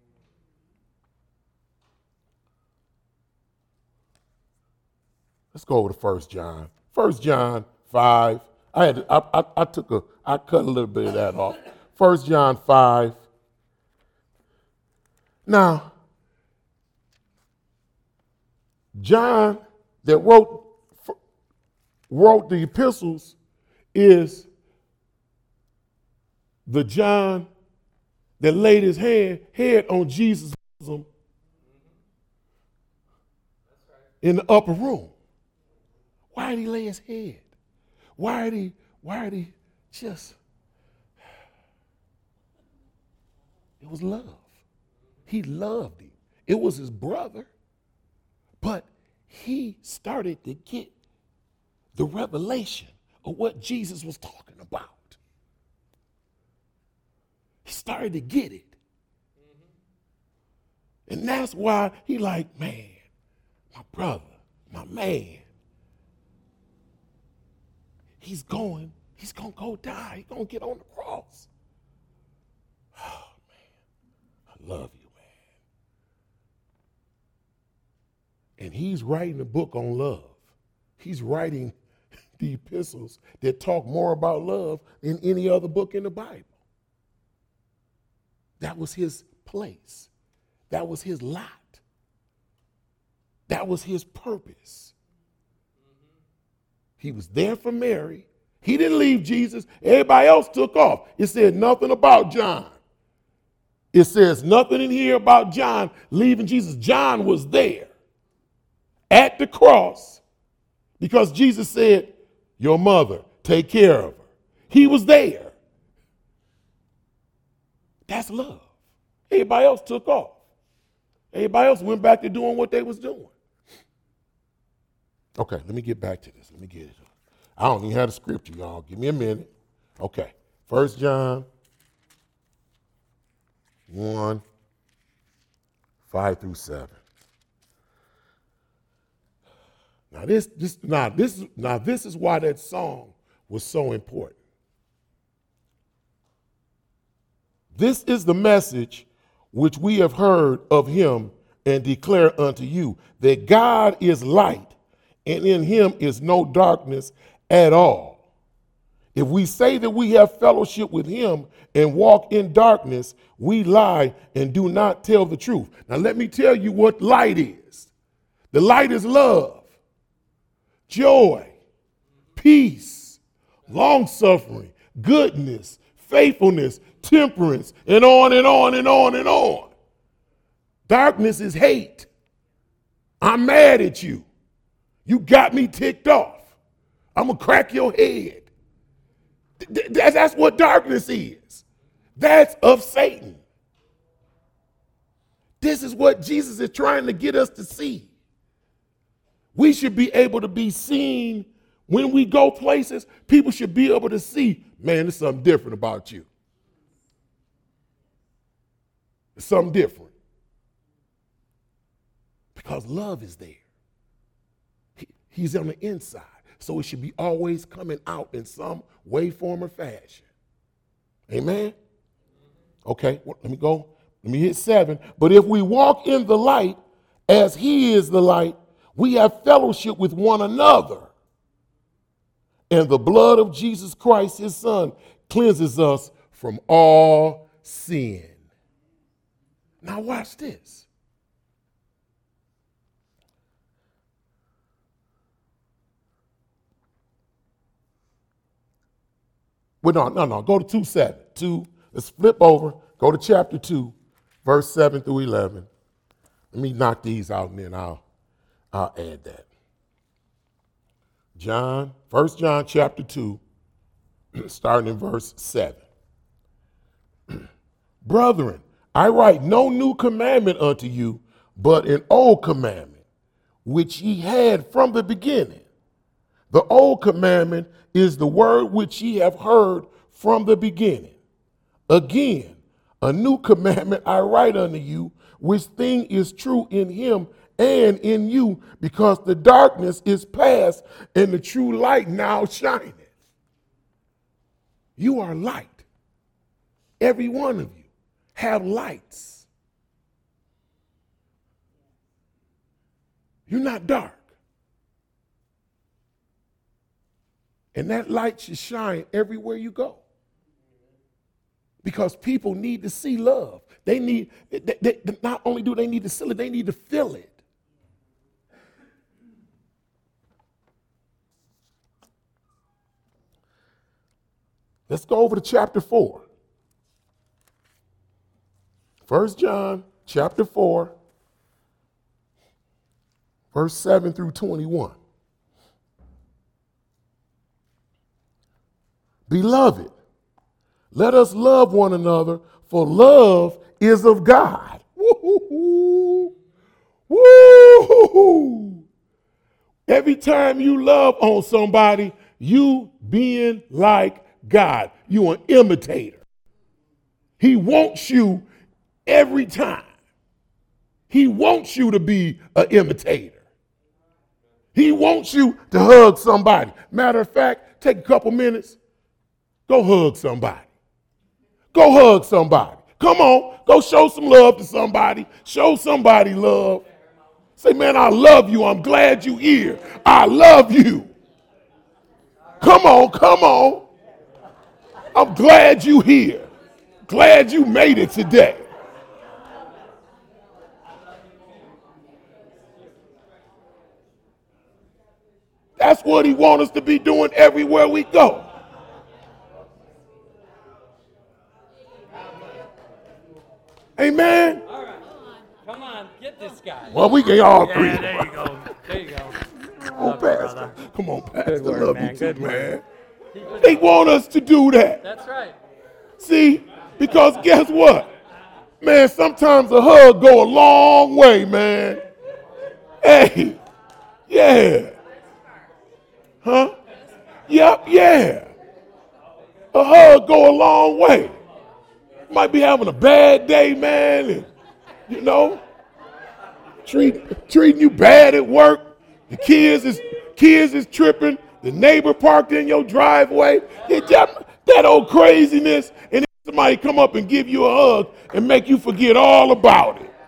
Let's go over to 1 John. 1 John 5. I cut a little bit of that off. 1 John 5. Now, John that wrote the epistles is the John that laid his head on Jesus' bosom in the upper room. Why did he lay his head? Why did he just? It was love. He loved him. It was his brother, but he started to get the revelation of what Jesus was talking about. He started to get it. And that's why he like, man, my brother, my man, he's going to go die. He's going to get on the cross. Oh, man, I love you, man. And he's writing a book on love. He's writing the epistles that talk more about love than any other book in the Bible. That was his place. That was his lot. That was his purpose. He was there for Mary. He didn't leave Jesus. Everybody else took off. It said nothing about John. It says nothing in here about John leaving Jesus. John was there at the cross because Jesus said, your mother, take care of her. He was there. That's love. Everybody else took off. Everybody else went back to doing what they was doing. Okay, let me get back to this. Let me get it. I don't even have the scripture, y'all. Give me a minute. Okay, 1 John 1, 5 through 7. Now this is why that song was so important. This is the message which we have heard of him and declare unto you, that God is light, and in him is no darkness at all. If we say that we have fellowship with him and walk in darkness, we lie and do not tell the truth. Now let me tell you what light is. The light is love, joy, peace, long-suffering, goodness, faithfulness, temperance, and on and on and on and on. Darkness is hate. I'm mad at you. You got me ticked off. I'm going to crack your head. That's what darkness is. That's of Satan. This is what Jesus is trying to get us to see. We should be able to be seen when we go places. People should be able to see, man, there's something different about you. There's something different. Because love is there. He's on the inside. So it should be always coming out in some way, form, or fashion. Amen? Okay, well, let me go. Let me hit 7. But if we walk in the light as he is the light, we have fellowship with one another. And the blood of Jesus Christ, his son, cleanses us from all sin. Now watch this. Well, no. Go to 2:7. Let's flip over. Go to chapter 2, verse 7 through 11. Let me knock these out and then I'll add that. 1 John chapter 2, starting in verse 7. Brethren, I write no new commandment unto you, but an old commandment, which ye had from the beginning. The old commandment is the word which ye have heard from the beginning. Again, a new commandment I write unto you, which thing is true in him and in you, because the darkness is past and the true light now shineth. You are light. Every one of you have lights. You're not dark. And that light should shine everywhere you go. Because people need to see love. They not only do they need to see it, they need to feel it. Let's go over to chapter 4. 1 John chapter 4, verse 7 through 21. Beloved, let us love one another, for love is of God. Woo-hoo-hoo. Woo-hoo-hoo. Every time you love on somebody, you being like God. You an imitator. He wants you every time. He wants you to be an imitator. He wants you to hug somebody. Matter of fact, take a couple minutes. Go hug somebody. Go hug somebody. Come on, go show some love to somebody. Show somebody love. Say, man, I love you. I'm glad you here. I love you. Come on, come on. I'm glad you here. Glad you made it today. That's what he wants us to be doing everywhere we go. Amen. All right. Come on, get this guy. Well, we can all three. Yeah, there you go. There you go. Come on, Pastor. Come on, Pastor. Good work, love man. you too, Good work. man. They want us to do that. That's right. See, because guess what? Man, sometimes a hug go a long way, man. Hey, yeah. Huh? Yep, yeah. A hug go a long way. Might be having a bad day, man, and, you know, treating you bad at work. The kids is tripping. The neighbor parked in your driveway. That old craziness, and then somebody come up and give you a hug and make you forget all about it.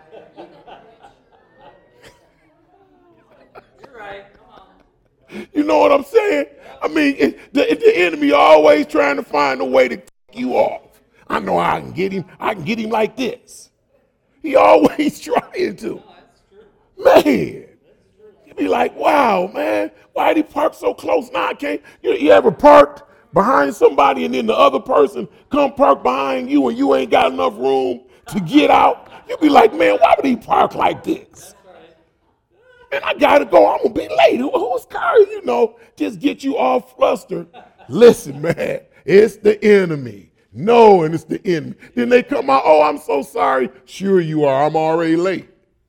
You're right. Come on. You know what I'm saying? I mean, the enemy always trying to find a way to take you off. I know I can get him. I can get him like this. He always trying to. Man, you be like, wow, man, why did he park so close? Now I can't. You ever parked behind somebody and then the other person come park behind you and you ain't got enough room to get out? You be like, man, why would he park like this? Man, I gotta go. I'm gonna be late. Whose car, just get you all flustered. Listen, man, it's the enemy. No, and it's the enemy. Then they come out, oh, I'm so sorry. Sure you are. I'm already late.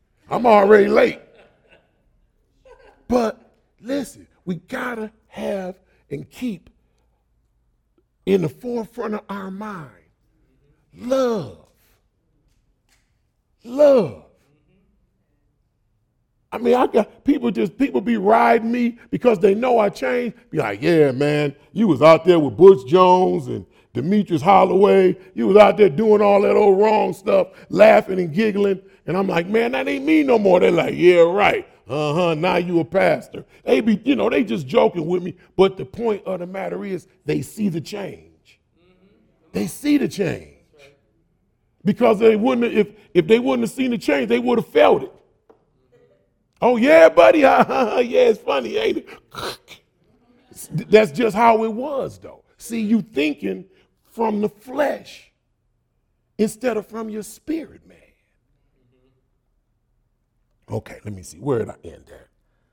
But listen, we gotta have and keep in the forefront of our mind love. I mean, I got people be riding me because they know I changed. Be like, yeah, man, you was out there with Butch Jones and Demetrius Holloway. You was out there doing all that old wrong stuff, laughing and giggling. And I'm like, man, that ain't me no more. They're like, yeah, right. Now you a pastor. They be, they just joking with me. But the point of the matter is they see the change. They see the change. Because they wouldn't have, if they wouldn't have seen the change, they would have felt it. Oh, yeah, buddy. Yeah, it's funny, ain't it? That's just how it was, though. See, you thinking from the flesh instead of from your spirit, man. Okay, let me see. Where did I end at?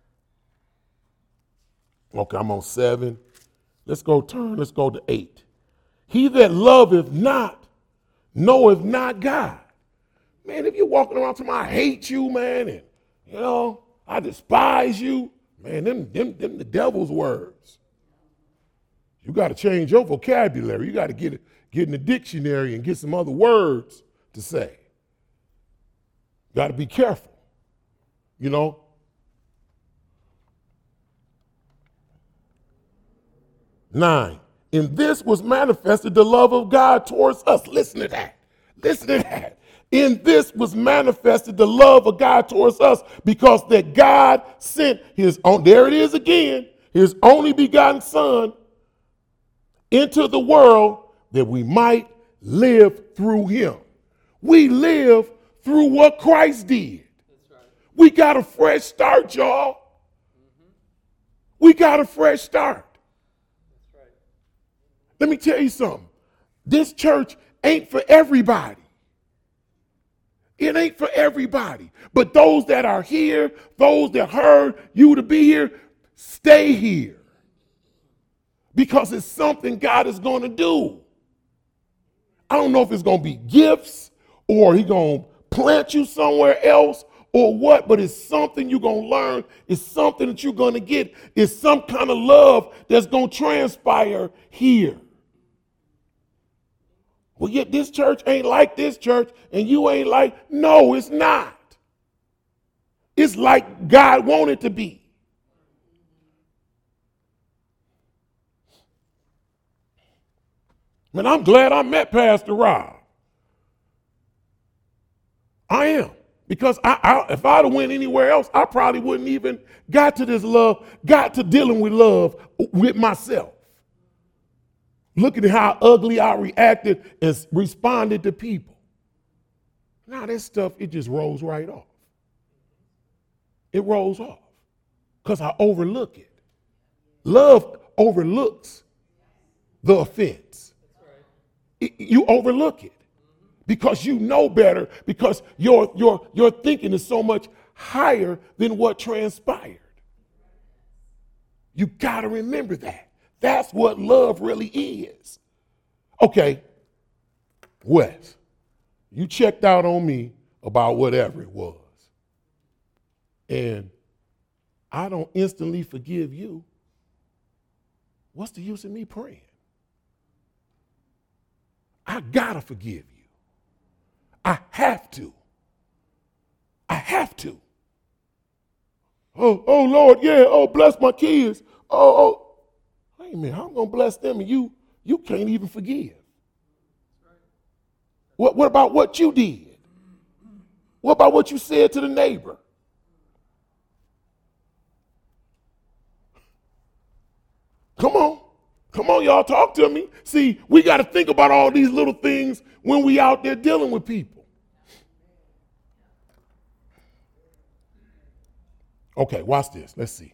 Okay, I'm on 7. Let's go to 8. He that loveth not knoweth not God. Man, if you're walking around talking, I hate you, man, and I despise you, man, them the devil's words. You got to change your vocabulary. You got to get in the dictionary and get some other words to say. Got to be careful. 9. In this was manifested the love of God towards us. Listen to that. In this was manifested the love of God towards us, because that God sent his own, there it is again, his only begotten Son into the world that we might live through him. We live through what Christ did. That's right. We got a fresh start, y'all. We got a fresh start. That's right. Let me tell you something. This church ain't for everybody. It ain't for everybody. But those that are here, those that heard you to be here, stay here. Because it's something God is going to do. I don't know if it's going to be gifts or he's going to plant you somewhere else or what, but it's something you're going to learn. It's something that you're going to get. It's some kind of love that's going to transpire here. Well, yet this church ain't like this church, and you ain't like, no, it's not. It's like God wanted it to be. Man, I'm glad I met Pastor Rob. I am. Because if I'd have went anywhere else, I probably wouldn't even got to this love, got to dealing with love with myself. Looking at how ugly I reacted and responded to people. Now this stuff, it just rolls right off. It rolls off because I overlook it. Love overlooks the offense. You overlook it because you know better, because your thinking is so much higher than what transpired. You got to remember that. That's what love really is. Okay, Wes, you checked out on me about whatever it was, and I don't instantly forgive you. What's the use of me praying? I gotta forgive you. I have to. I have to. Oh Lord, yeah. Oh, bless my kids. Oh. Wait a minute, how am I gonna bless them and you can't even forgive? What about what you did? What about what you said to the neighbor? Come on, y'all, talk to me. See, we got to think about all these little things when we out there dealing with people. Okay, watch this. Let's see.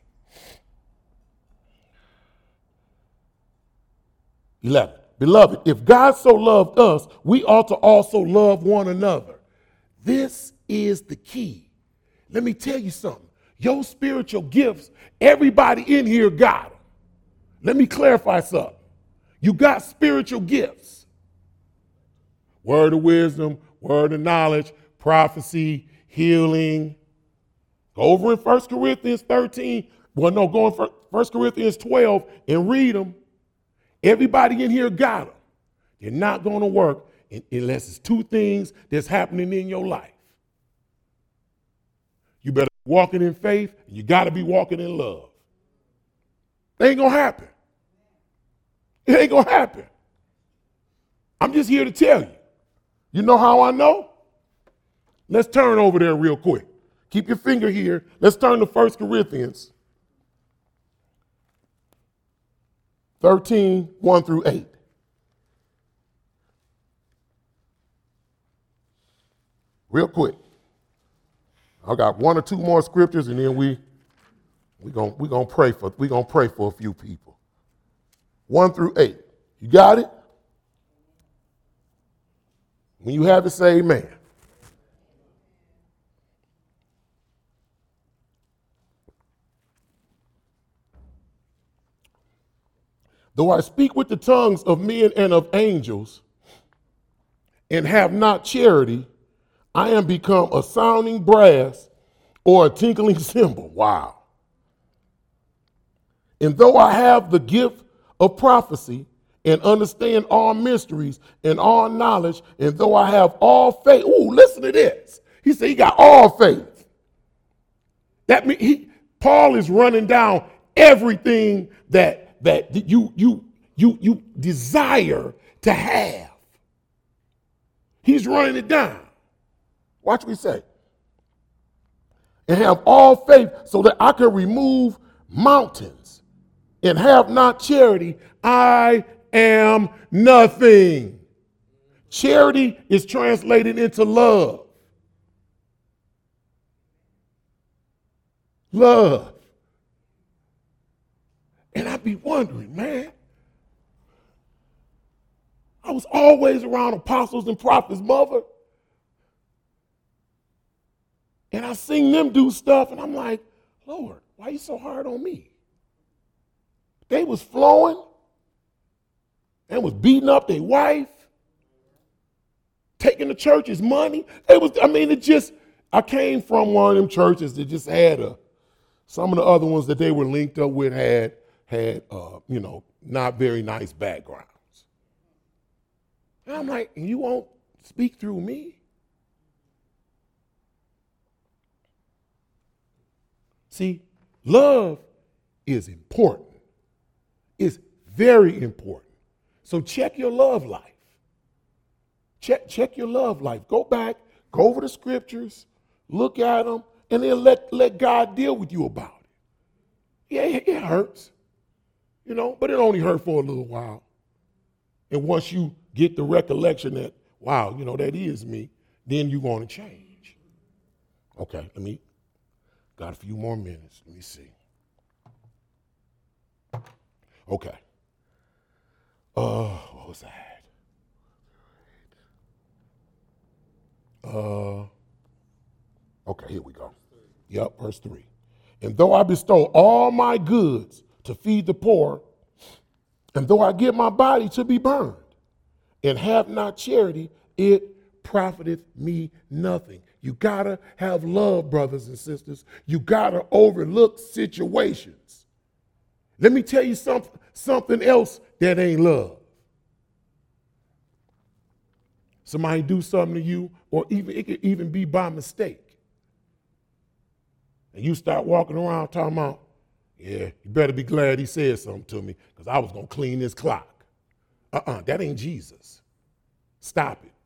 11. Beloved, if God so loved us, we ought to also love one another. This is the key. Let me tell you something. Your spiritual gifts, everybody in here got them. Let me clarify something. You got spiritual gifts. Word of wisdom, word of knowledge, prophecy, healing. Go over in 1 Corinthians 13. Well, no, go in 1 Corinthians 12 and read them. Everybody in here got them. They're not going to work unless it's two things that's happening in your life. You better be walking in faith, and you got to be walking in love. It ain't going to happen. It ain't going to happen. I'm just here to tell you. You know how I know? Let's turn over there real quick. Keep your finger here. Let's turn to 1 Corinthians 13, 1 through 8. Real quick. I got one or two more scriptures, and then we're gonna pray for a few people. 1 through 8. You got it? When you have it, say amen. Though I speak with the tongues of men and of angels and have not charity, I am become a sounding brass or a tinkling cymbal. Wow. And though I have the gift of prophecy and understand all mysteries and all knowledge, and though I have all faith, listen to this. He said he got all faith. That means Paul is running down everything that you desire to have. He's running it down. Watch what he say. And have all faith so that I can remove mountains, and have not charity, I am nothing. Charity is translated into love. Love. And I'd be wondering, man, I was always around apostles and prophets' mother. And I seen them do stuff, and I'm like, Lord, why are you so hard on me? They was flowing and was beating up their wife, taking the church's money. I came from one of them churches that just had some of the other ones that they were linked up with had not very nice backgrounds. And I'm like, you won't speak through me? See, love is important. It's very important. So check your love life. Check your love life. Go back, go over the scriptures, look at them, and then let God deal with you about it. Yeah, it hurts, but it only hurt for a little while. And once you get the recollection that, wow, that is me, then you're going to change. Okay, got a few more minutes. Let me see. Okay. What was that? Okay, here we go. Yep, verse 3. And though I bestow all my goods to feed the poor, and though I give my body to be burned, and have not charity, it profiteth me nothing. You gotta have love, brothers and sisters. You gotta overlook situations. Let me tell you something else that ain't love. Somebody do something to you, or it could even be by mistake. And you start walking around talking about, yeah, you better be glad he said something to me, because I was going to clean this clock. That ain't Jesus. Stop it.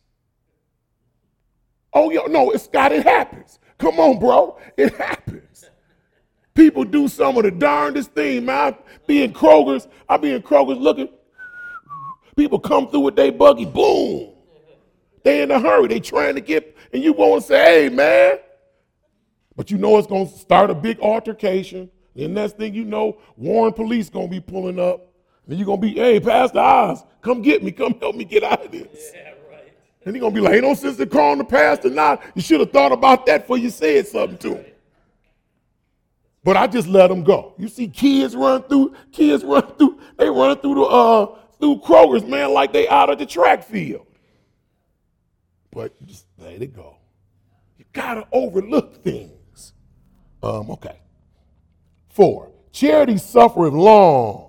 Oh, no, Scott, it happens. Come on, bro. It happens. People do some of the darndest things, man. I be in Kroger's looking. People come through with their buggy, boom. They in a hurry. They trying to get, and you want to say, hey, man. But it's going to start a big altercation. The next thing you know, Warren police going to be pulling up. And you're going to be, hey, Pastor Oz, come get me. Come help me get out of this. Yeah, right. And he's going to be like, ain't no sense in calling the pastor now. You should have thought about that before you said something to him. But I just let them go. You see kids run through, they run through Kroger's, man, like they out of the track field. But just let it go. You got to overlook things. Okay. 4, charity suffereth long.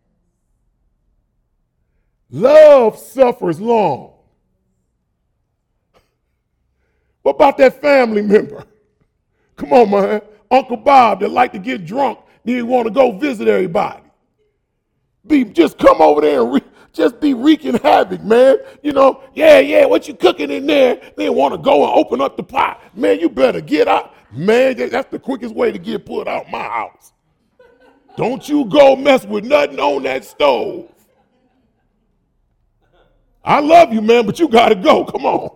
Love suffers long. What about that family member? Come on, man. Uncle Bob that like to get drunk, then want to go visit everybody. Just come over there and just be wreaking havoc, man. Yeah, what you cooking in there? Then want to go and open up the pot. Man, you better get out. Man, that's the quickest way to get put out my house. Don't you go mess with nothing on that stove. I love you, man, but you got to go. Come on.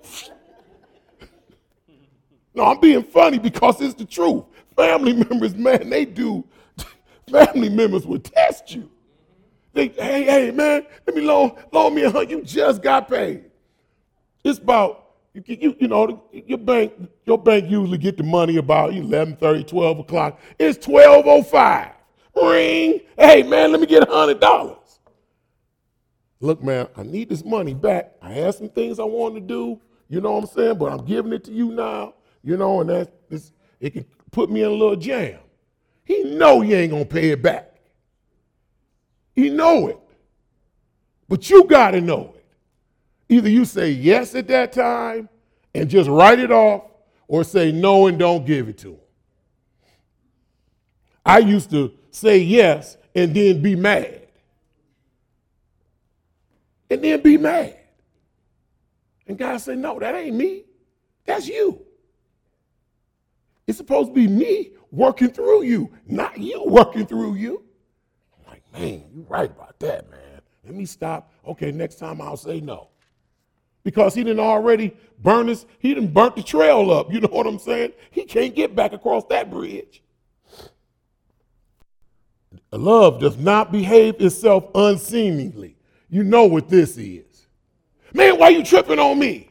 No, I'm being funny because it's the truth. Family members, man, they do. Family members will test you. Hey, man, let me loan me $100. You just got paid. It's about, your bank usually get the money about 11:30, 12 o'clock. It's 12:05. Ring. Hey, man, let me get $100. Look, man, I need this money back. I had some things I wanted to do, you know what I'm saying? But I'm giving it to you now, and it can put me in a little jam. He know he ain't gonna pay it back. He know it. But you gotta know it. Either you say yes at that time and just write it off, or say no and don't give it to him. I used to say yes and then be mad. And then be mad. And God said, no, that ain't me. That's you. It's supposed to be me working through you, not you working through you. I'm like, man, you're right about that, man. Let me stop. Okay, next time I'll say no. Because he done burnt the trail up. You know what I'm saying? He can't get back across that bridge. Love does not behave itself unseemingly. You know what this is. Man, why you tripping on me?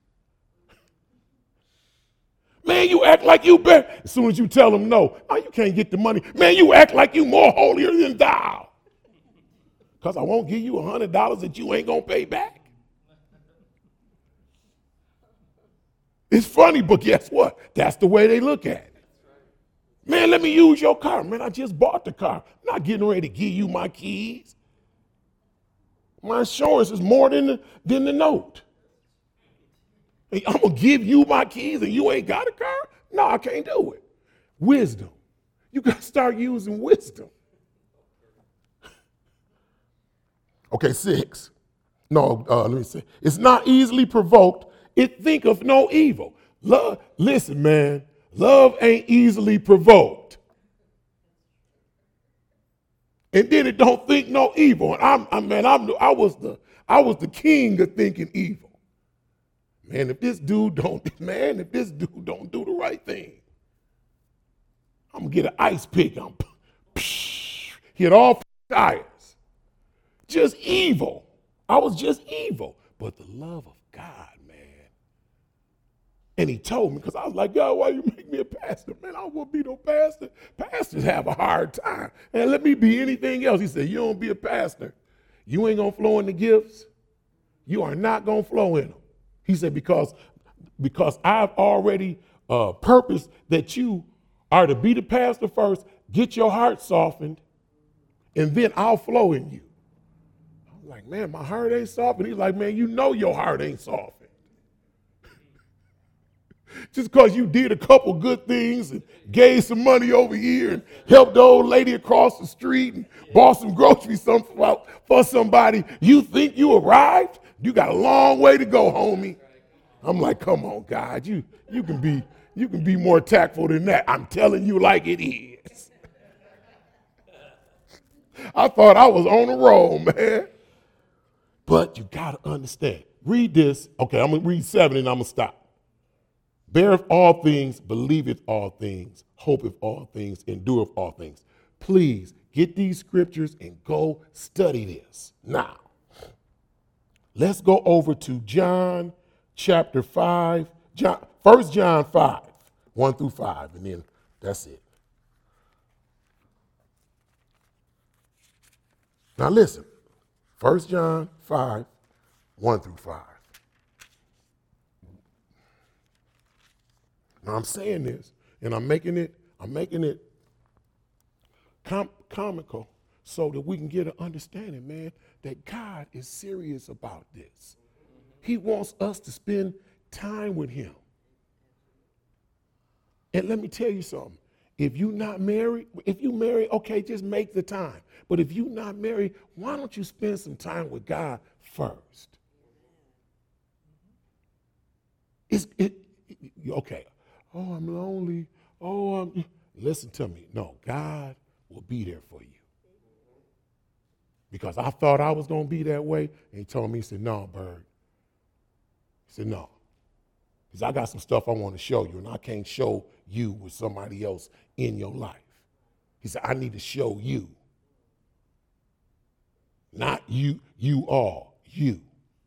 Man, you act like you better. As soon as you tell them no, you can't get the money. Man, you act like you more holier than thou. Because I won't give you $100 that you ain't going to pay back. It's funny, but guess what? That's the way they look at it. Man, let me use your car. Man, I just bought the car. I'm not getting ready to give you my keys. My insurance is more than the note. Hey, I'm going to give you my keys and you ain't got a car? No, I can't do it. Wisdom. You got to start using wisdom. Okay, 6. No, let me say. It's not easily provoked. It thinketh no evil. Love, listen, man, love ain't easily provoked. And then it don't think no evil. And I was the king of thinking evil. Man, if this dude don't do the right thing, I'm gonna get an ice pick. Hit all tires. Just evil. I was just evil. But the love of God, man. And he told me, because I was like, God, why you make me a pastor? Man, I won't be no pastor. Pastors have a hard time. And let me be anything else. He said, you don't be a pastor. You ain't gonna flow in the gifts. You are not gonna flow in them. He said, because I've already purposed that you are to be the pastor first, get your heart softened, and then I'll flow in you. I'm like, man, my heart ain't softened. He's like, man, you know your heart ain't softened. Just because you did a couple good things and gave some money over here and helped the old lady across the street and bought some groceries for somebody, you think you arrived? You got a long way to go, homie. I'm like, come on, God, you can be more tactful than that. I'm telling you like it is. I thought I was on a roll, man. But you got to understand. Read this. Okay, I'm going to read 7 and I'm going to stop. Beareth all things, believeth all things, hopeth all things, endureth all things. Please get these scriptures and go study this. Now, let's go over to John chapter 5, 1 John 5, 1 through 5, and then that's it. Now listen, 1 John 5, 1 through 5. Now I'm saying this, and I'm making it comical so that we can get an understanding, man, that God is serious about this. He wants us to spend time with him. And let me tell you something. If you're not married, if you married, okay, just make the time. But if you're not married, why don't you spend some time with God first? Okay. Oh, I'm lonely. Listen to me. No, God will be there for you. Because I thought I was going to be that way. And he told me, he said, no, Bird. He said, no. He said, I got some stuff I want to show you, and I can't show you with somebody else in your life. He said, I need to show you. Not you all, you.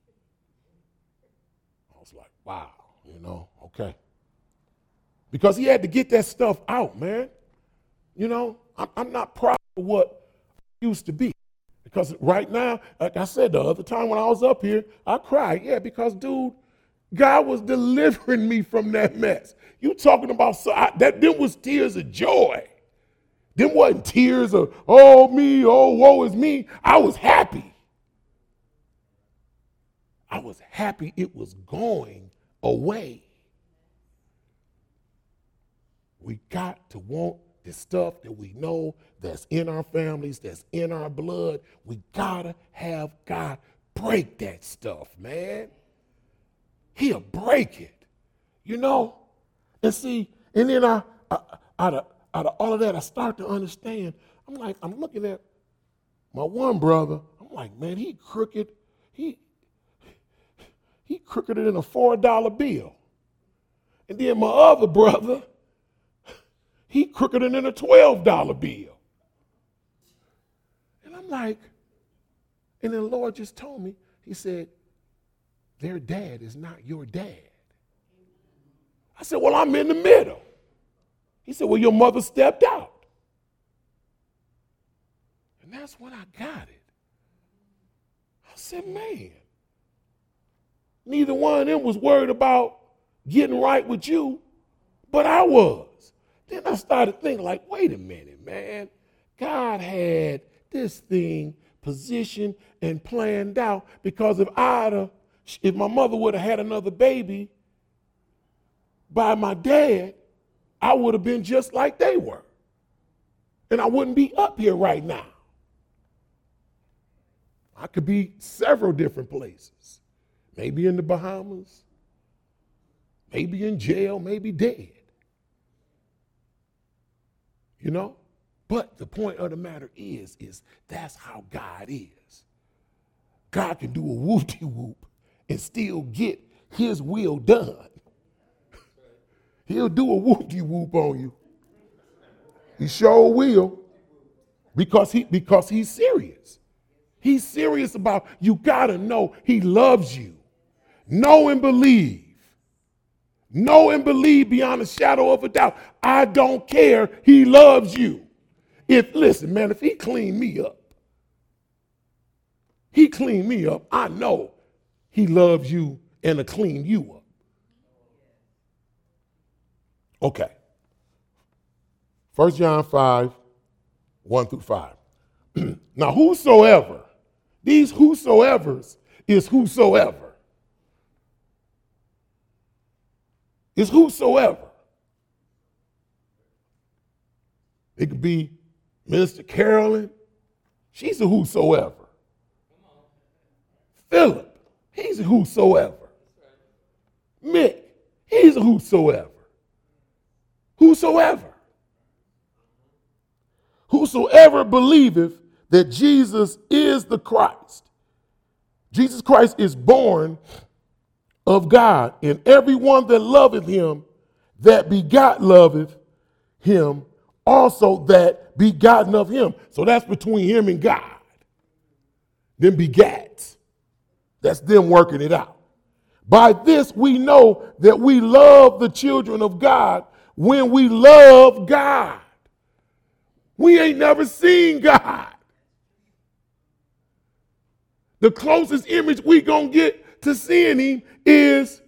I was like, wow, okay. Because he had to get that stuff out, man. I'm not proud of what I used to be. Because right now, like I said the other time when I was up here, I cried. Yeah, because, dude, God was delivering me from that mess. You talking about, them was tears of joy. Them wasn't tears of, oh, me, oh, woe is me. I was happy. I was happy it was going away. We got to want the stuff that we know that's in our families, that's in our blood. We gotta have God break that stuff, man. He'll break it, And see, and then out of all of that, I start to understand. I'm looking at my one brother. I'm like, man, he crooked. He crookeder than a $4 bill. And then my other brother, he crookeder than a $12 bill. And I'm like, and then the Lord just told me, he said, their dad is not your dad. I said, well, I'm in the middle. He said, well, your mother stepped out. And that's when I got it. I said, man, neither one of them was worried about getting right with you, but I was. Then I started thinking, like, wait a minute, man. God had this thing positioned and planned out, because if my mother would have had another baby by my dad, I would have been just like they were. And I wouldn't be up here right now. I could be several different places. Maybe in the Bahamas. maybe in jail, maybe dead. You know? But the point of the matter is that's how God is. God can do a whoop-de-whoop and still get his will done. He'll do a whoop-de-whoop on you. He sure will. Because he's serious. He's serious about, you gotta know he loves you. Know and believe. Know and believe beyond a shadow of a doubt. I don't care. He loves you. Listen, man, if he cleaned me up, I know he loves you and to clean you up. Okay. 1 John 5, 1 through 5. Now, whosoever, these whosoevers is whosoever. It's whosoever. It could be Minister Carolyn. She's a whosoever. Philip, he's a whosoever. Mick, he's a whosoever. Whosoever. Whosoever believeth that Jesus is the Christ. Jesus Christ is born of God, and everyone that loveth him, that begot loveth him, also that begotten of him. So that's between him and God. Them begats. That's them working it out. By this we know that we love the children of God when we love God. We ain't never seen God. The closest image we gonna get to seeing him is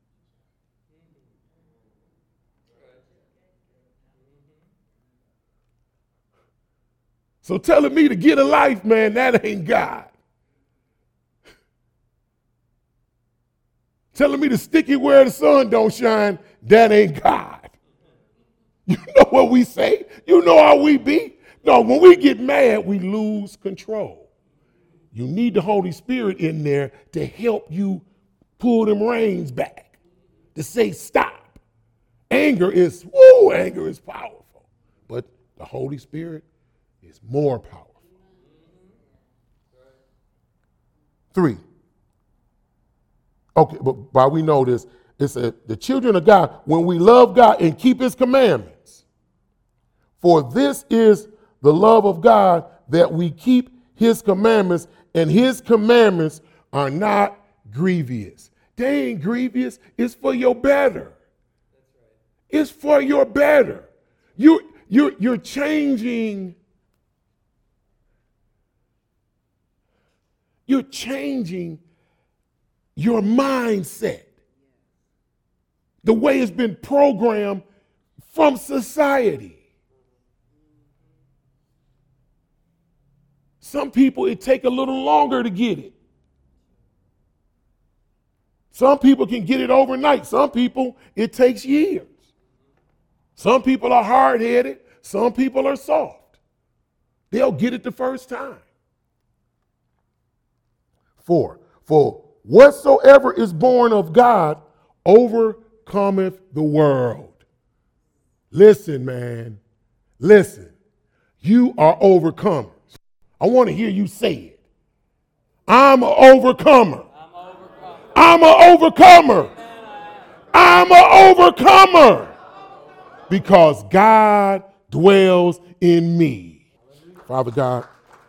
so telling me to get a life, man, that ain't God. Telling me to stick it where the sun don't shine, that ain't God. You know what we say? You know how we be? No, when we get mad, we lose control. You need the Holy Spirit in there to help you pull them reins back, to say stop. Anger is powerful, but the Holy Spirit is more powerful. 3. Okay, but while we know this, the children of God, when we love God and keep his commandments, for this is the love of God, that we keep his commandments, and his commandments are not grievous. They ain't grievous. It's for your better. It's for your better. You're changing. You're changing your mindset. The way it's been programmed from society. Some people, it take a little longer to get it. Some people can get it overnight. Some people, it takes years. Some people are hard-headed. Some people are soft. They'll get it the first time. 4, for whatsoever is born of God overcometh the world. Listen, man. Listen. You are overcomers. I want to hear you say it. I'm an overcomer. I'm an overcomer. I'm an overcomer. Because God dwells in me. Father God,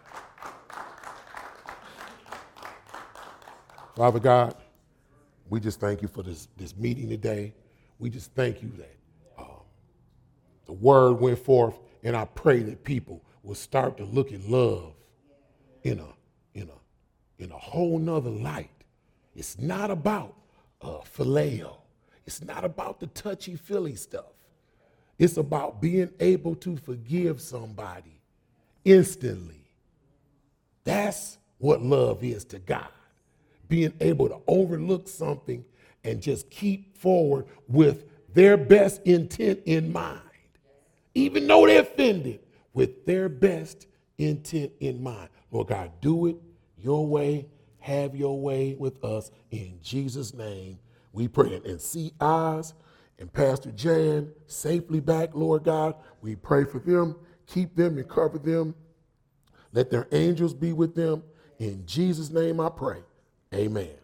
we just thank you for this meeting today. We just thank you that the word went forth, and I pray that people will start to look at love in a whole nother light. It's not about phileo. It's not about the touchy-feely stuff. It's about being able to forgive somebody instantly. That's what love is to God. Being able to overlook something and just keep forward with their best intent in mind. Even though they're offended, with their best intent in mind. Lord God, do it your way. Have your way with us. In Jesus' name, We pray and see Oz and Pastor Jan safely back, Lord God. We pray for them, keep them and cover them. Let their angels be with them. In Jesus' name I pray. Amen.